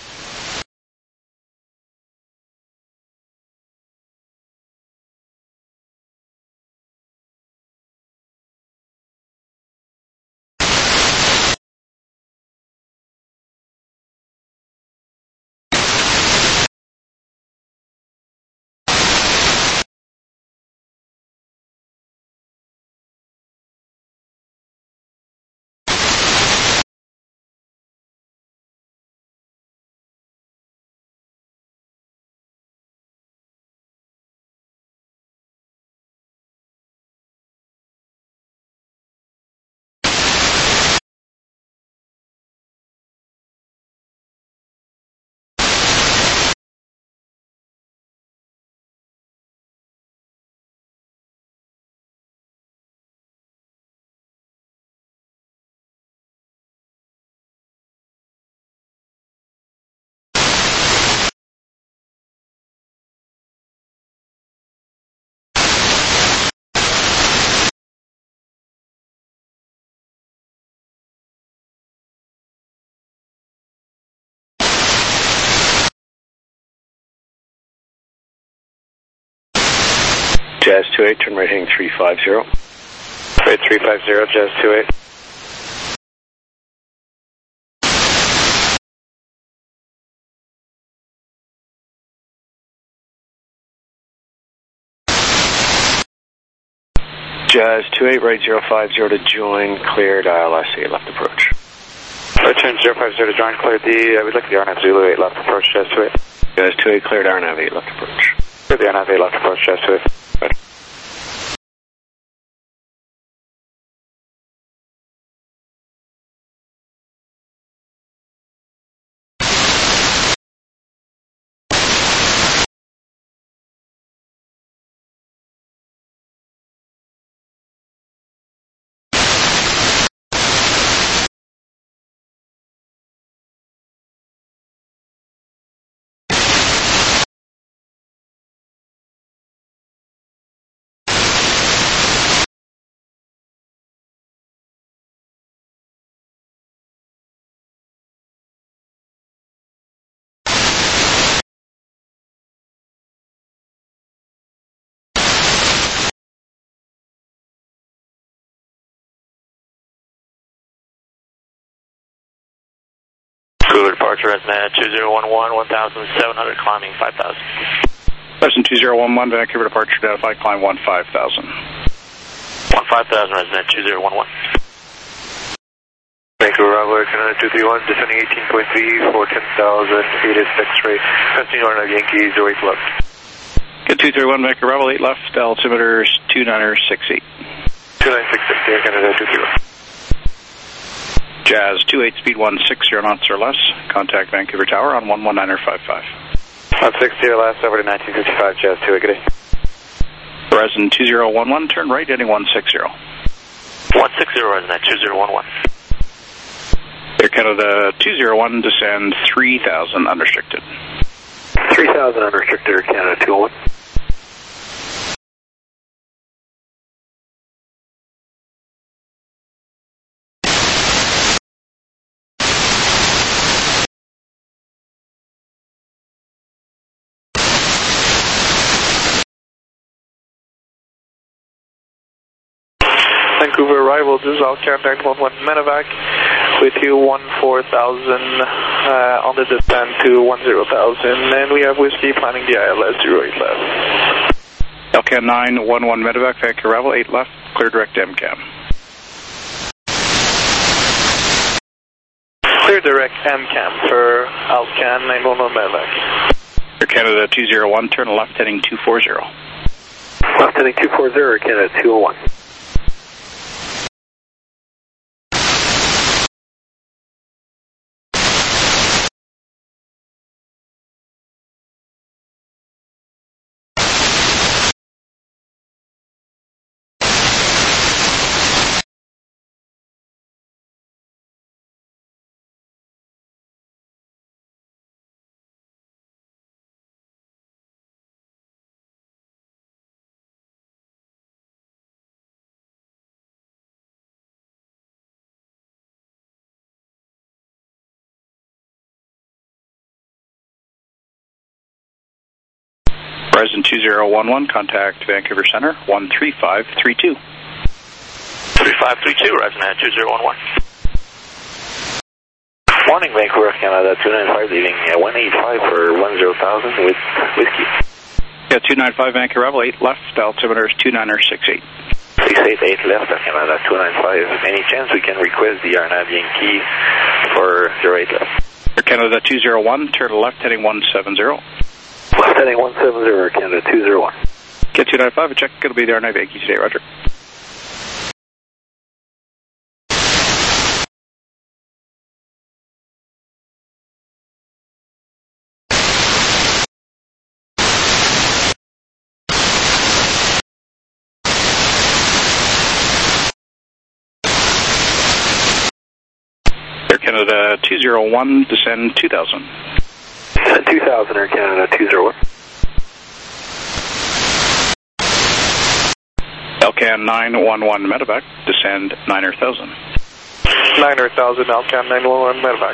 Jazz two eight, turn right heading three five zero. Right, three five zero, Jazz two eight. Jazz two eight, right zero five zero to join, cleared I L S eight left approach. Right, turn zero five zero to join, cleared the, uh, we'd like the R N A V Zulu eight left approach, Jazz two eight. Jazz two eight, cleared R N A V eight left approach. Cleared the R N A V eight left approach, Jazz two eight. Right. Cooler departure at two zero one one, one thousand seven hundred, climbing five thousand. Resident two zero one one, Vancouver departure identified, climb one five thousand. one five thousand, resident two zero one one. Vancouver Bravo, Canada two three one, descending eighteen point three for ten thousand, eight is six rate. Continue on Yankee zero eight left. Good two three one, Vancouver Bravo, eight left, altimeter two nine six eight. two nine six six, Canada two three one. Jazz two eight, speed one sixty knots or less. Contact Vancouver Tower on one one nine five five. one sixty or less, over to nineteen fifty-five, Jazz two eight, good day. Resident two zero one one, turn right heading one sixty. one sixty, resident two zero one one. Air Canada two zero one, descend three thousand unrestricted. three thousand unrestricted, Air Canada two oh one. Vancouver arrival, this is Alcan nine one one Medevac with you one four thousand uh, on the descent to one zero thousand, and we have Whiskey planning the I L S zero eight left. Alcan nine one one Medevac, Vancouver arrival, eight left, clear direct M CAM. Clear direct M CAM for Alcan nine one one Medevac. Air Canada two zero one, turn left heading two forty. Left heading two forty, Air Canada two oh one. Horizon two zero one one, contact Vancouver Center, one three five three two. three five three two, Horizon two zero one one. Morning, Vancouver, Canada, two nine five, leaving uh, one eight five for one zero thousand with whiskey. Yeah, two nine five Vancouver Rebel, eight left, altimeter is two niner six eight. six eight eight left, Canada, two nine five. Any chance we can request the Arnav Yankee for zero eight left? Air Canada two zero one, turn left heading one seven zero. Left heading one seven zero, Canada two zero one. Get two nine five, a check, it'll be the Arnav Yankee today, roger. Air Canada two zero one, descend two thousand. Descend two thousand, Air Canada two zero one. Alcan nine one one medevac, descend niner thousand. niner thousand, Alcan nine one one medevac.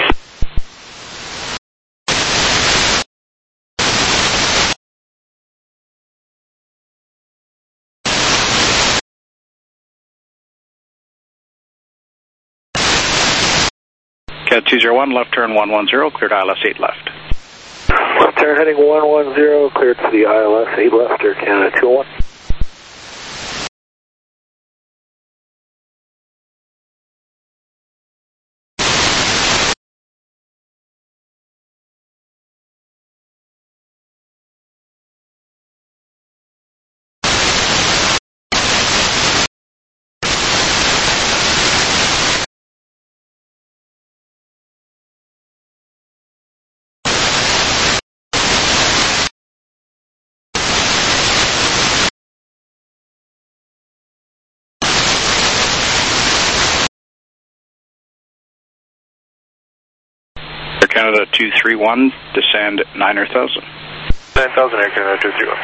Cat two zero one, left turn one one zero, cleared I L S eight left. Left turn heading one one zero, cleared for the I L S eight left, Air Canada two one. Air Canada two three one, descend niner thousand. nine thousand, Air Canada two three one.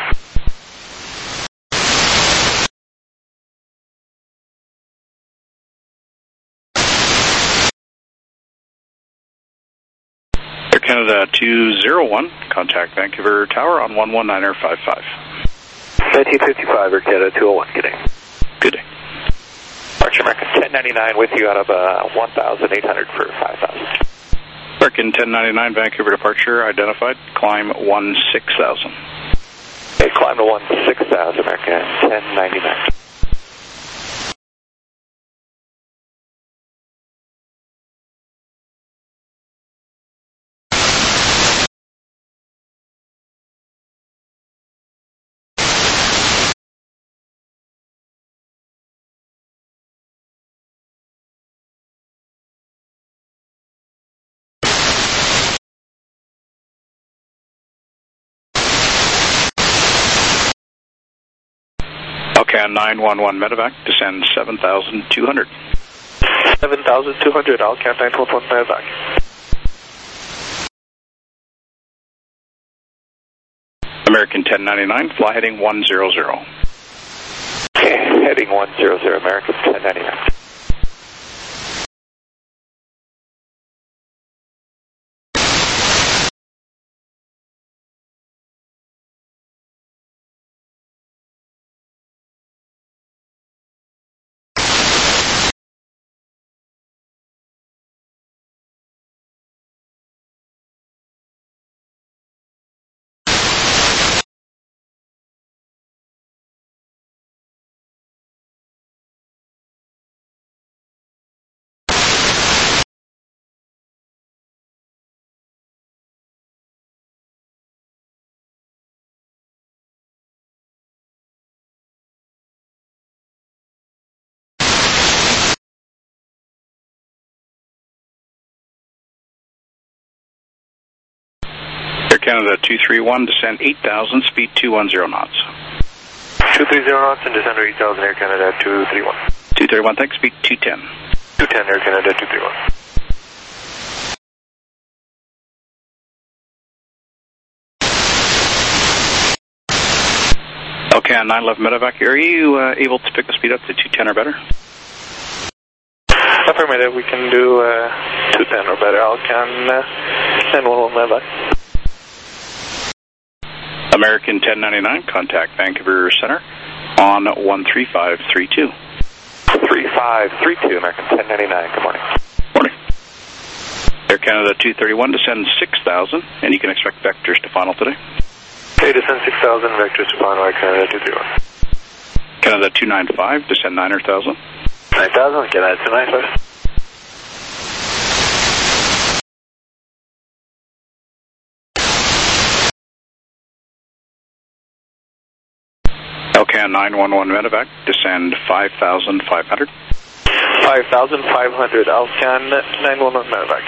Air Canada two zero one, contact Vancouver Tower on one one niner five five. nineteen fifty-five, Air Canada two oh one, good day. Good day. Archer American ten ninety-nine with you out of uh, one thousand eight hundred for five thousand. American ten ninety-nine, Vancouver departure identified, climb one six thousand. Okay, climb to one six thousand, American ten ninety-nine. Alcan nine one one medevac, descend seven thousand two hundred. seven thousand two hundred, Alcan nine one one medevac. American ten ninety-nine, fly heading one zero zero. Okay, heading one zero zero, American ten ninety-nine. Air Canada two three one, descend eight thousand, speed two one zero knots. two three zero knots and descend eight thousand, Air Canada two three one. two thirty-one, thanks, speed two ten. two ten, Air Canada two three one. Alcan nine eleven medevac, are you uh, able to pick the speed up to two ten or better? Affirmative, we can do uh, two ten or better, Alcan uh, nine one one medevac. American ten ninety-nine, contact Vancouver Center on one three five three two. three five three two, American ten ninety-nine, good morning. Morning. Air Canada two thirty-one, descend six thousand, and you can expect vectors to final today. Okay, descend six thousand, vectors to final, Air Canada two thirty-one. Canada two ninety-five, descend nine thousand. nine thousand, Canada two ninety-five. L C A N nine one one medevac, descend five thousand five hundred. five thousand five hundred, L C A N nine one one medevac.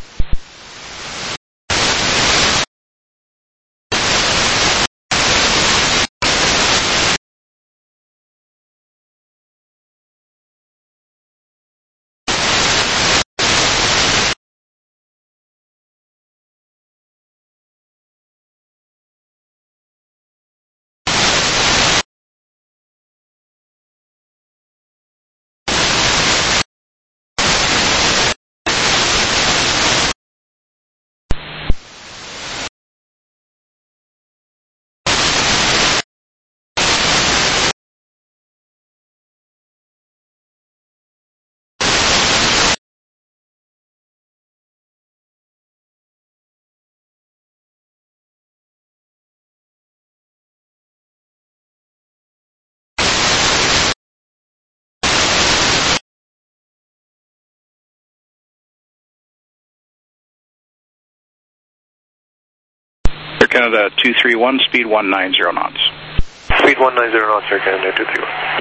Air Canada two three one, speed one nine zero knots. Speed one nine zero knots, Air Canada two three one.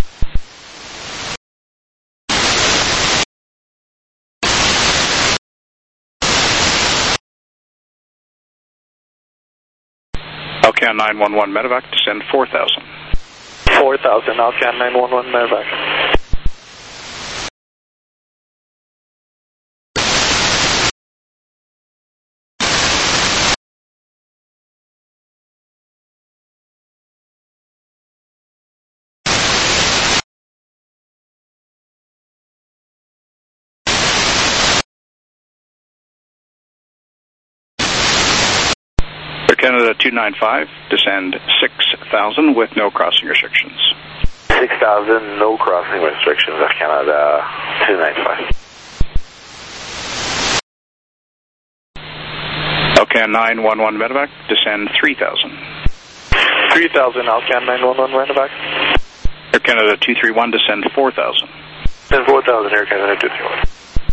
L C A N nine one one medevac, descend four thousand. four thousand, L C A N nine one one medevac. Air Canada two ninety-five, descend six thousand with no crossing restrictions. six thousand, no crossing restrictions, Air Canada two ninety-five. L C A N nine one one medevac, descend three thousand. three thousand, L C A N nine one one medevac. Air Canada two three one, descend four thousand. Descend four thousand, Air Canada two three one.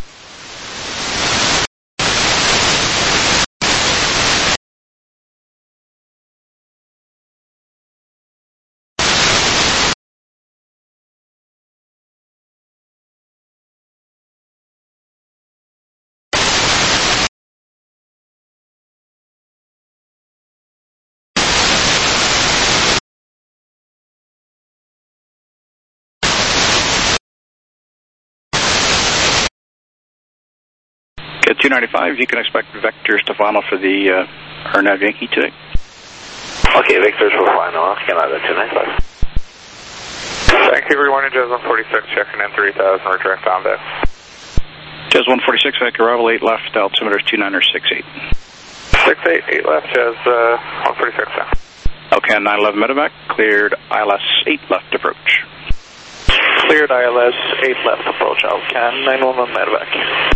At two ninety-five, you can expect vectors to final for the uh, R N A V Yankee today. Okay, vectors for final, Air Canada two ninety-five. Vancouver one, Jazz one forty-six, checking in three thousand, we're direct bound there. Jazz one forty-six, Vancouver arrival eight left, altimeter two niner six eight. six eight, eight left, Jazz uh, one forty-six now. L C A N nine eleven medevac, cleared I L S eight left approach. Cleared I L S eight left approach, L C A N nine one one medevac.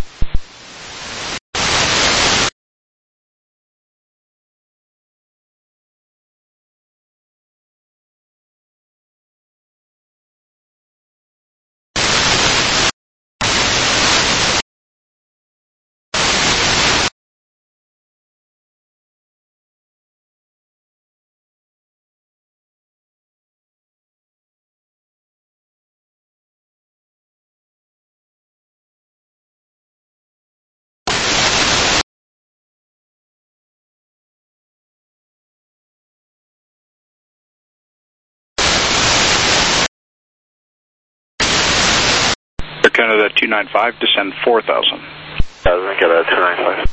Air Canada two ninety-five, descend four thousand. Canada two ninety-five.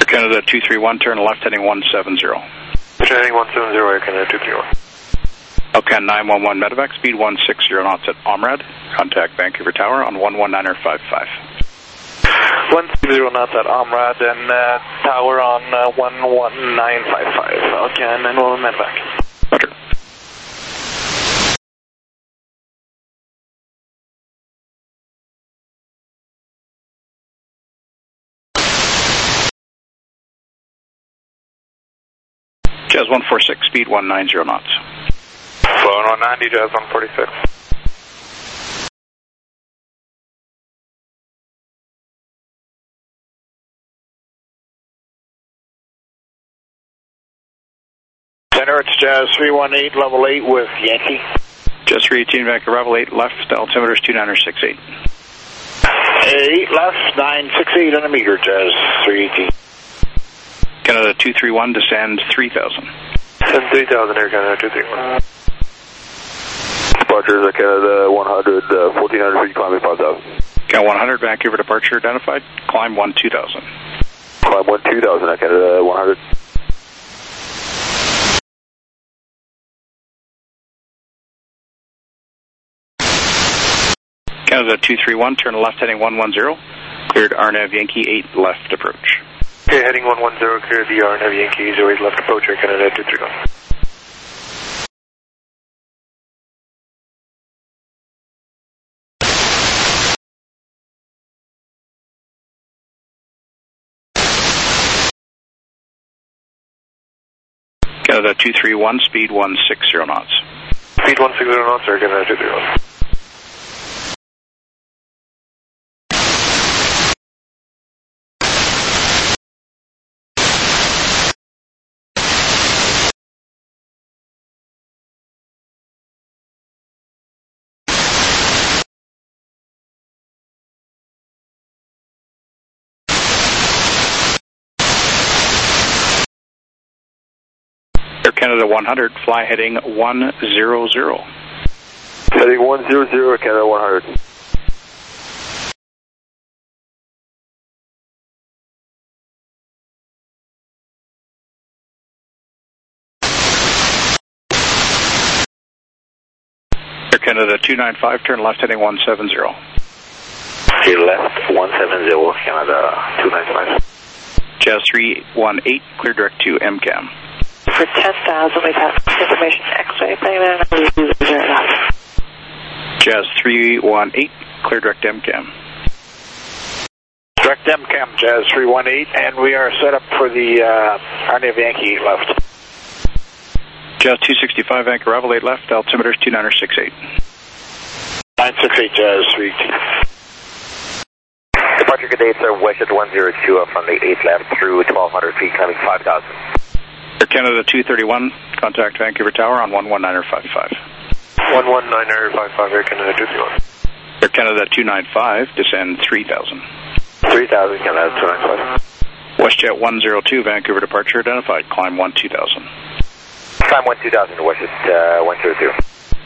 Canada two three one, turn left heading one seven zero. Heading one seven zero, Air Canada two three one. Okay, nine one one medevac, speed one six zero knots at Omrad. Contact Vancouver Tower on one one nine five five. one six zero knots at Omrad and uh, Tower on uh, one one nine five five. Okay, nine one one medevac. Roger. Jazz one four six, speed one nine zero knots. Phone one ninety, Jazz one forty-six. Center, it's Jazz three one eight, level eight with Yankee. Jazz three eighteen, Vancouver, level eight, left, altimeter is two nine six eight. eight left, nine six eight on a meter, Jazz three eighteen. Canada two three one, descend three thousand. Descend three thousand, Air Canada two three one. Departure is Canada one hundred, uh, fourteen hundred feet, climbing five thousand. Count one hundred, Vancouver departure identified, climb one two thousand. Climb one two thousand, Canada one hundred. Canada two three one, turn left heading one one zero, cleared R N A V Yankee eight left approach. Okay, heading one one zero, clear the R N A V Yankee zero eight left approach, Air Canada two three one. Canada two three one, speed one six zero knots. Speed one six zero knots, Air Canada two three one. Air Canada one hundred, fly heading one zero zero. Heading one zero zero, Air Canada one hundred. Air Canada two nine five, turn left heading one seven zero. Okay, left one seven zero, Canada two nine five. Jazz three one eight, clear direct to M CAM. For ten thousand, we've had information X-ray payment. Jazz three one eight, clear direct M CAM. Direct M CAM, Jazz three one eight, and we are set up for the uh, R N A V Yankee eight left. Jazz two sixty-five, Vancouver, level eight left, altimeter is two nine six eight. nine six eight, Jazz three eighteen. Departure good day, sir, west at one zero two up on the eight left through twelve hundred feet, climbing five thousand. Air Canada two thirty-one, contact Vancouver Tower on one one nine five five. one one nine five five, Air Canada two three one. Air Canada two nine five, descend three thousand. three thousand, Canada two nine five. WestJet one zero two, Vancouver departure identified, climb one two thousand. Climb one two thousand, WestJet uh, one zero two.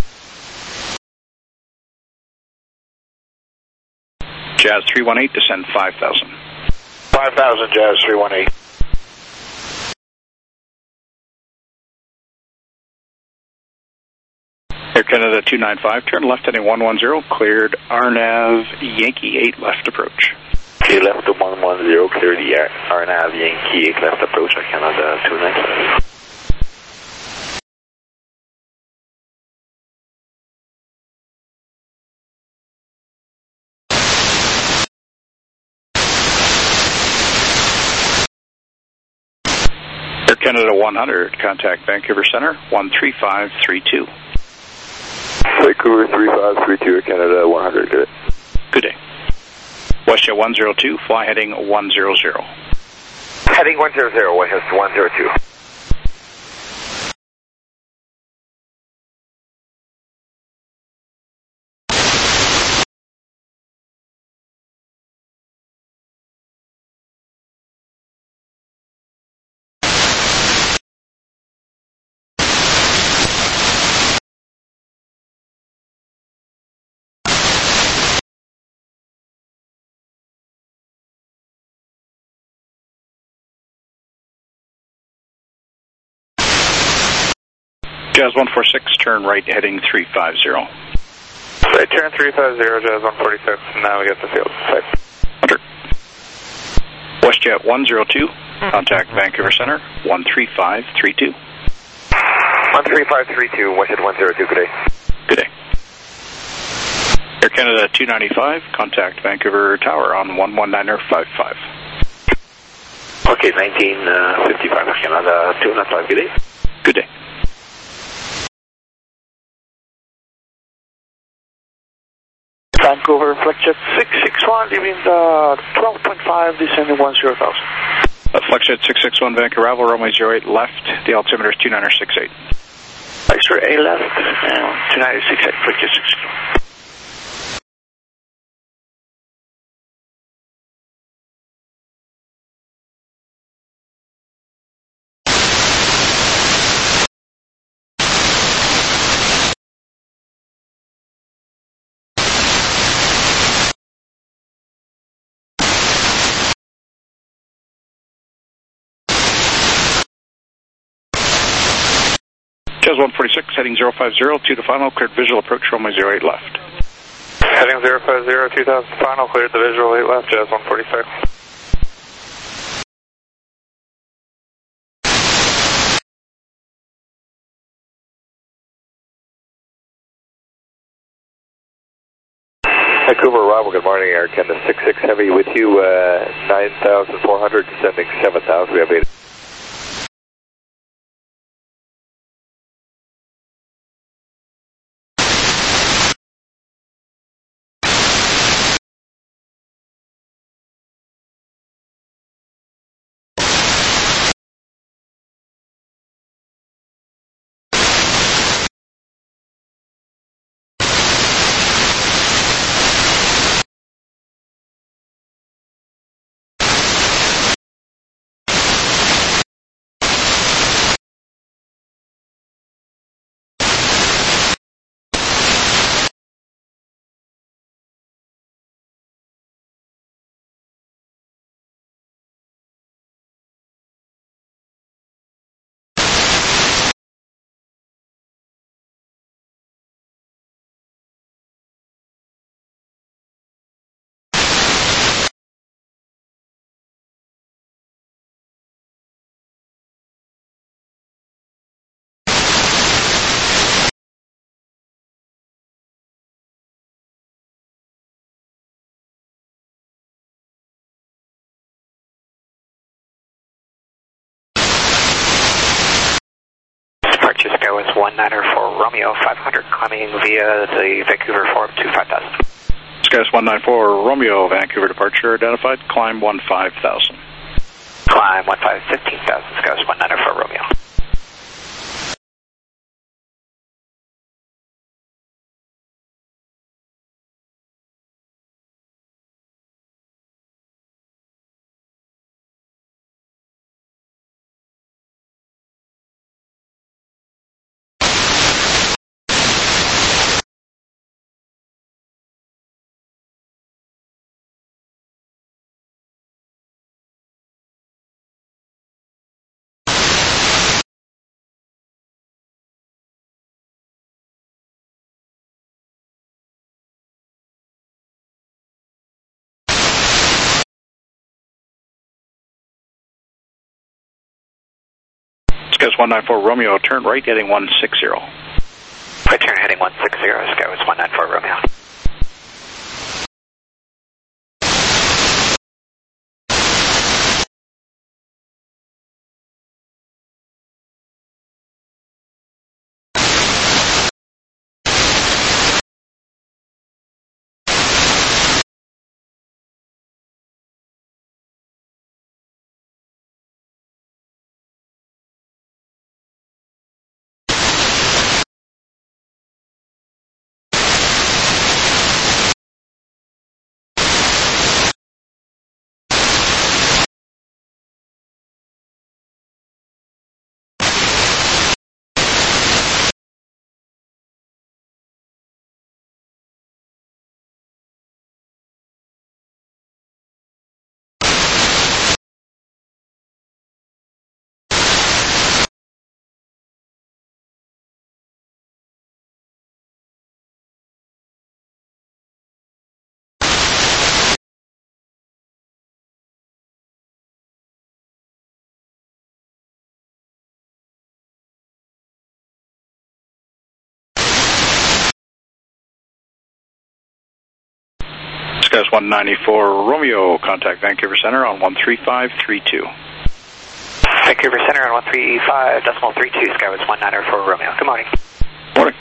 Jazz three one eight, descend five thousand. five thousand, Jazz three one eight. Air Canada two nine five, turn left heading one one zero, cleared R N A V Yankee eight left approach. Okay, left to one one zero, clear the R N A V Yankee eight left approach, Air Canada two nine five. Air Canada one hundred, contact Vancouver Center one three five three two. Vancouver three five three two, Air Canada one hundred, good day. Good day. WestJet one zero two, fly heading one zero zero. Heading one zero zero, WestJet one zero two. Jazz one four six, turn right heading three five zero. Right, turn three five zero, Jazz one forty-six, now we get the field. Right. Hunter. WestJet one zero two, contact Vancouver Center, one three five three two. one three five three two, WestJet one zero two, good day. Good day. Air Canada two ninety-five, contact Vancouver Tower on one one nine five five. Okay, nineteen fifty-five, Air Canada two ninety-five, good day. Good day. Vancouver, FlexJet six six one, leaving the twelve point five, descending one zero thousand. Uh, FlexJet six six one, Vancouver, Ravel, runway zero eight left, the altimeter is two nine six eight. X-ray A left, and two nine six eight, FlexJet six six one. Jazz one forty-six, heading zero five zero, two to final, cleared visual approach, runway zero eight left. Heading zero five zero, two thousand final, cleared the visual eight left, Jazz one forty-six. Vancouver arrival, good morning, Air Canada six six Heavy with you, uh, nine thousand four hundred, descending seven thousand, we have eight. Skywest one niner for Romeo five hundred, climbing via the Vancouver forum to five thousand. Skywest one nine four, Romeo, Vancouver departure identified, climb one five thousand. Climb one five fifteen thousand, Skywest one niner for Romeo. Skywest one nine four, Romeo, turn right heading one six zero. Right turn heading one six zero, Skywest one nine four, Romeo. Skies one ninety-four Romeo, contact Vancouver Center on one three five three two. Vancouver Center on one three five decimal three two, Skywest one ninety-four Romeo. Good morning. Morning.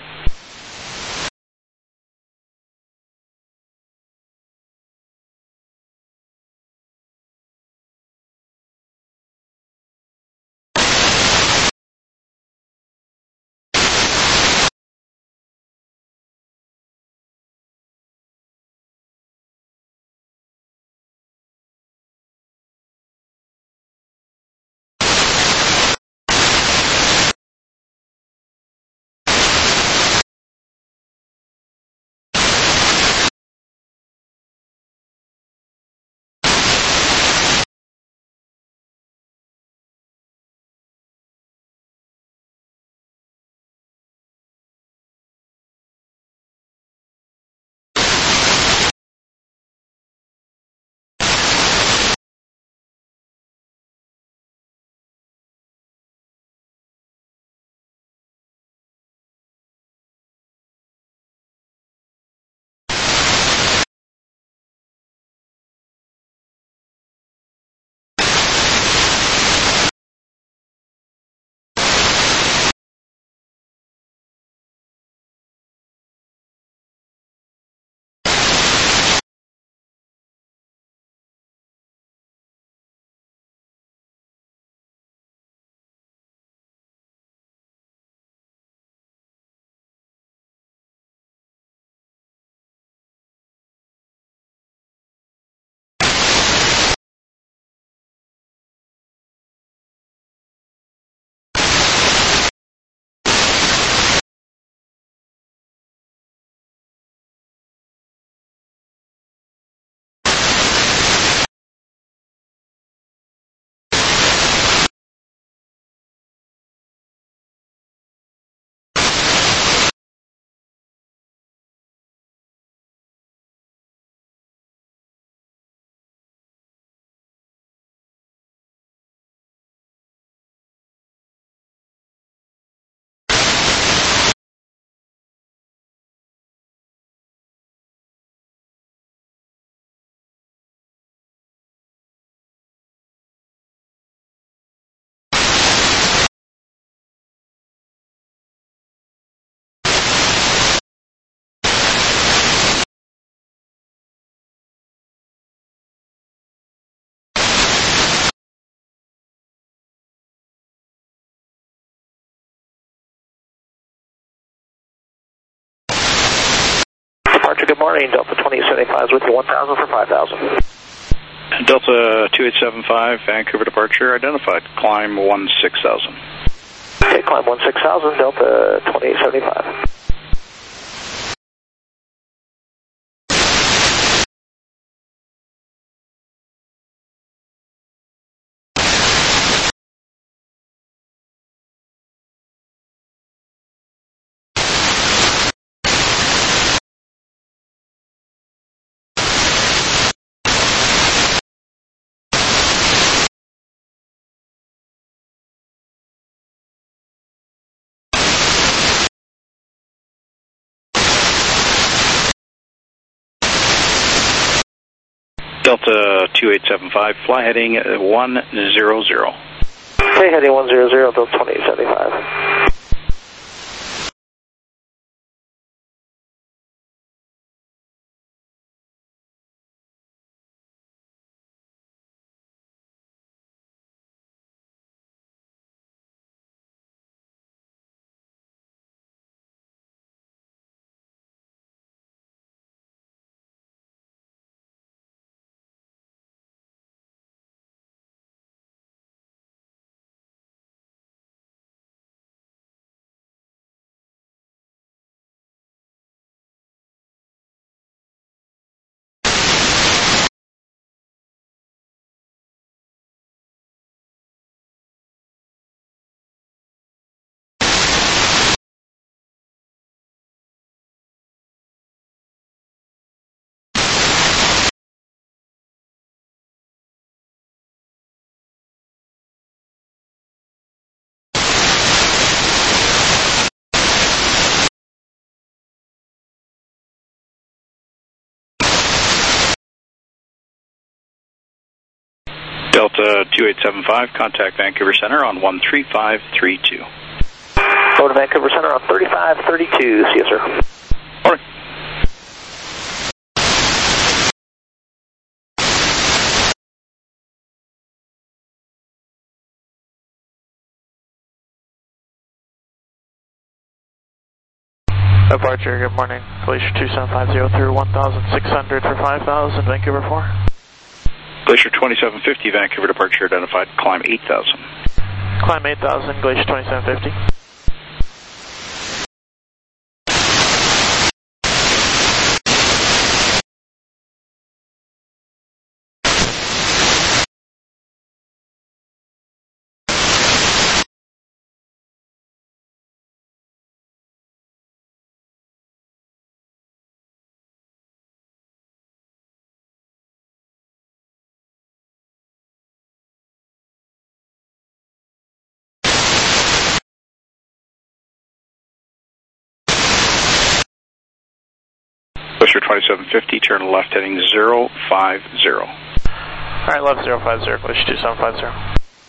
Departure, good morning. Delta twenty-eight seventy-five is with you, one thousand for five thousand. Delta two eight seven five, Vancouver departure, identified. Climb one six thousand. Okay, climb one six thousand, Delta twenty-eight seventy-five. Delta two eight seven five, fly heading one zero zero. Okay, heading one zero zero, Delta twenty-eight seventy-five. Delta two eight seven five, contact Vancouver Center on one three five three two. Go to Vancouver Center on thirty-five thirty-two. See you, sir. All right. Departure, good morning. Glacier two seven five zero through one thousand six hundred for five thousand, Vancouver four. Glacier twenty-seven fifty, Vancouver departure identified, climb eight thousand. Climb eight thousand, Glacier twenty-seven fifty. Glacier twenty-seven fifty, turn left heading zero five zero. Alright, left zero five zero, Glacier two seven five zero.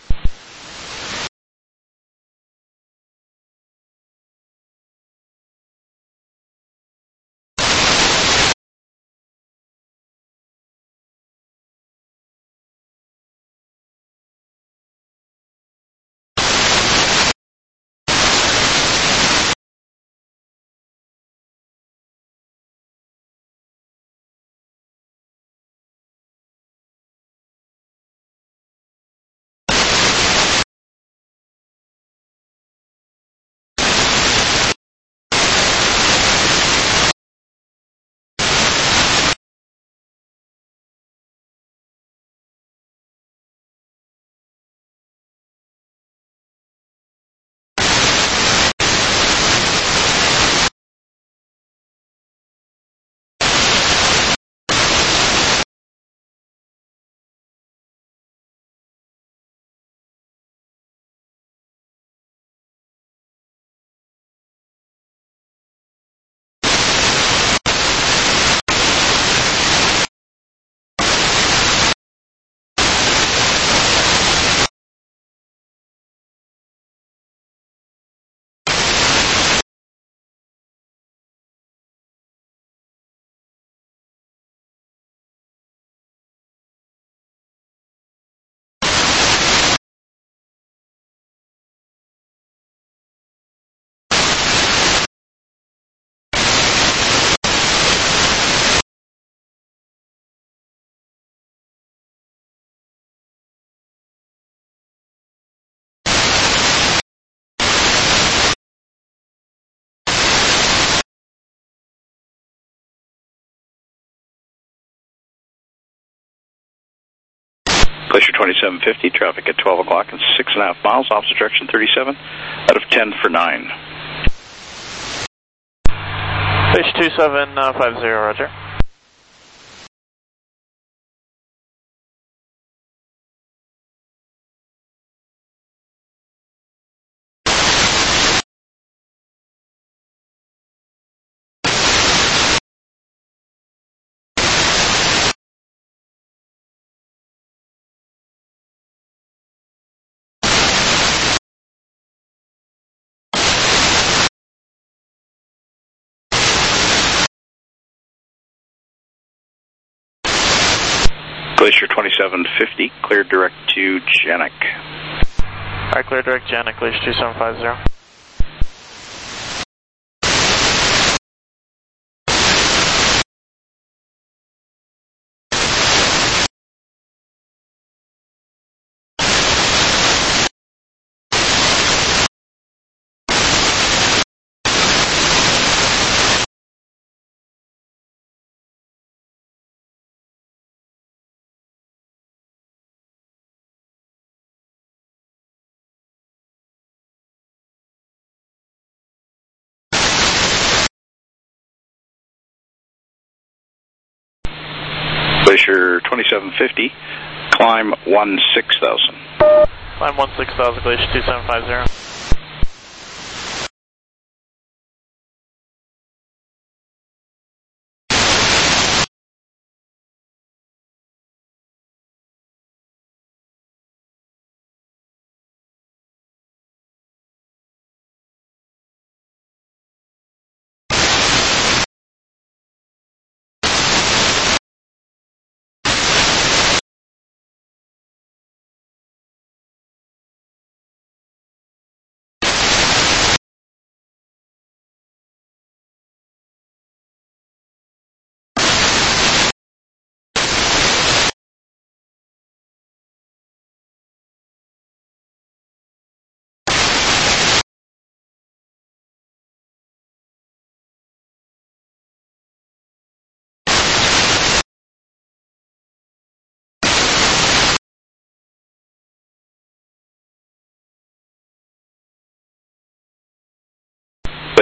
Glacier twenty-seven fifty, traffic at twelve o'clock and six and a half miles, opposite direction thirty-seven, out of ten for nine. Glacier two seven five zero, roger. Glacier twenty-seven fifty, clear direct to Janik. Alright, clear direct Janik, Glacier two seven five zero. Glacier twenty-seven fifty, climb one six thousand. Climb one six thousand, Glacier two seven five zero.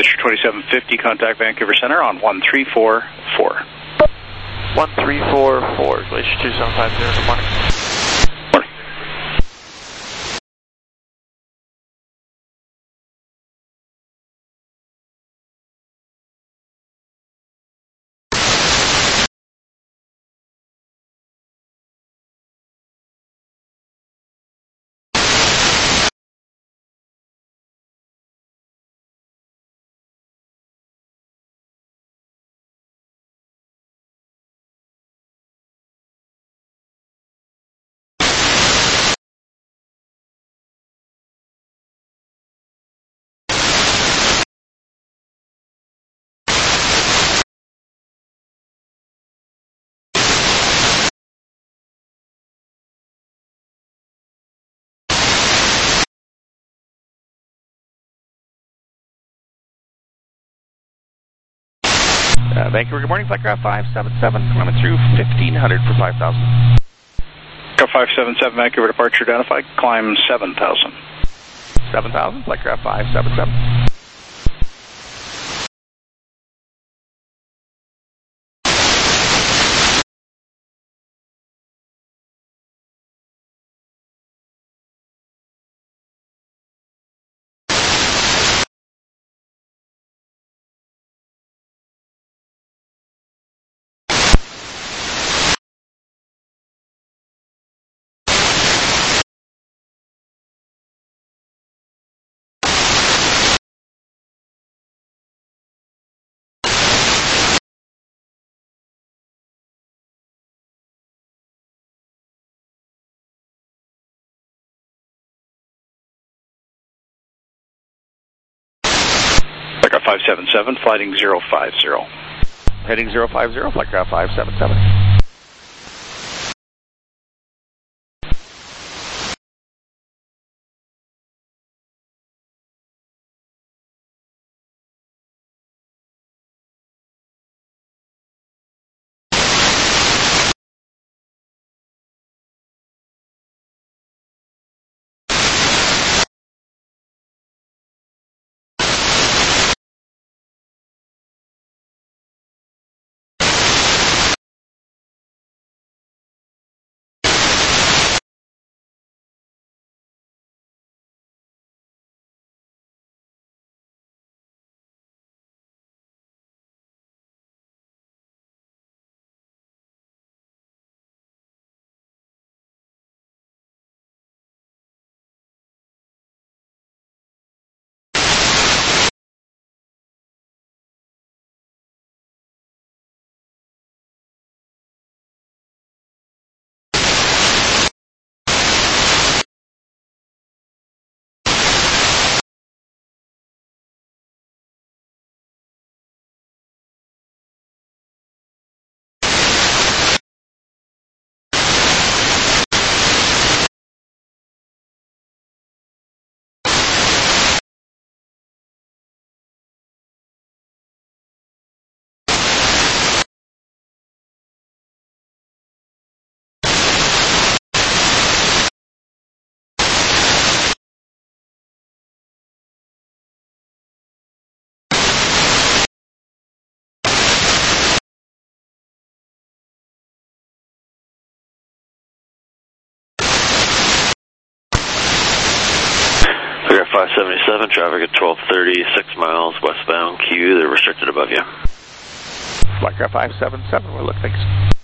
Glacier twenty-seven fifty, contact Vancouver Center on one three four four. one three four four, Glacier two seven five zero, good morning. Morning. Uh, Vancouver, good morning. Flightcraft five seven seven, coming through fifteen hundred for five thousand. five seven seven, Vancouver departure identified, climb seven thousand. seven thousand, Flightcraft five seven seven. five seven seven, flighting zero five zero. Heading zero five zero, Flightcraft five seven seven. five seventy-seven, traffic at twelve thirty, six miles westbound Q, they're restricted above you. Flightcraft five seven seven, we're looking.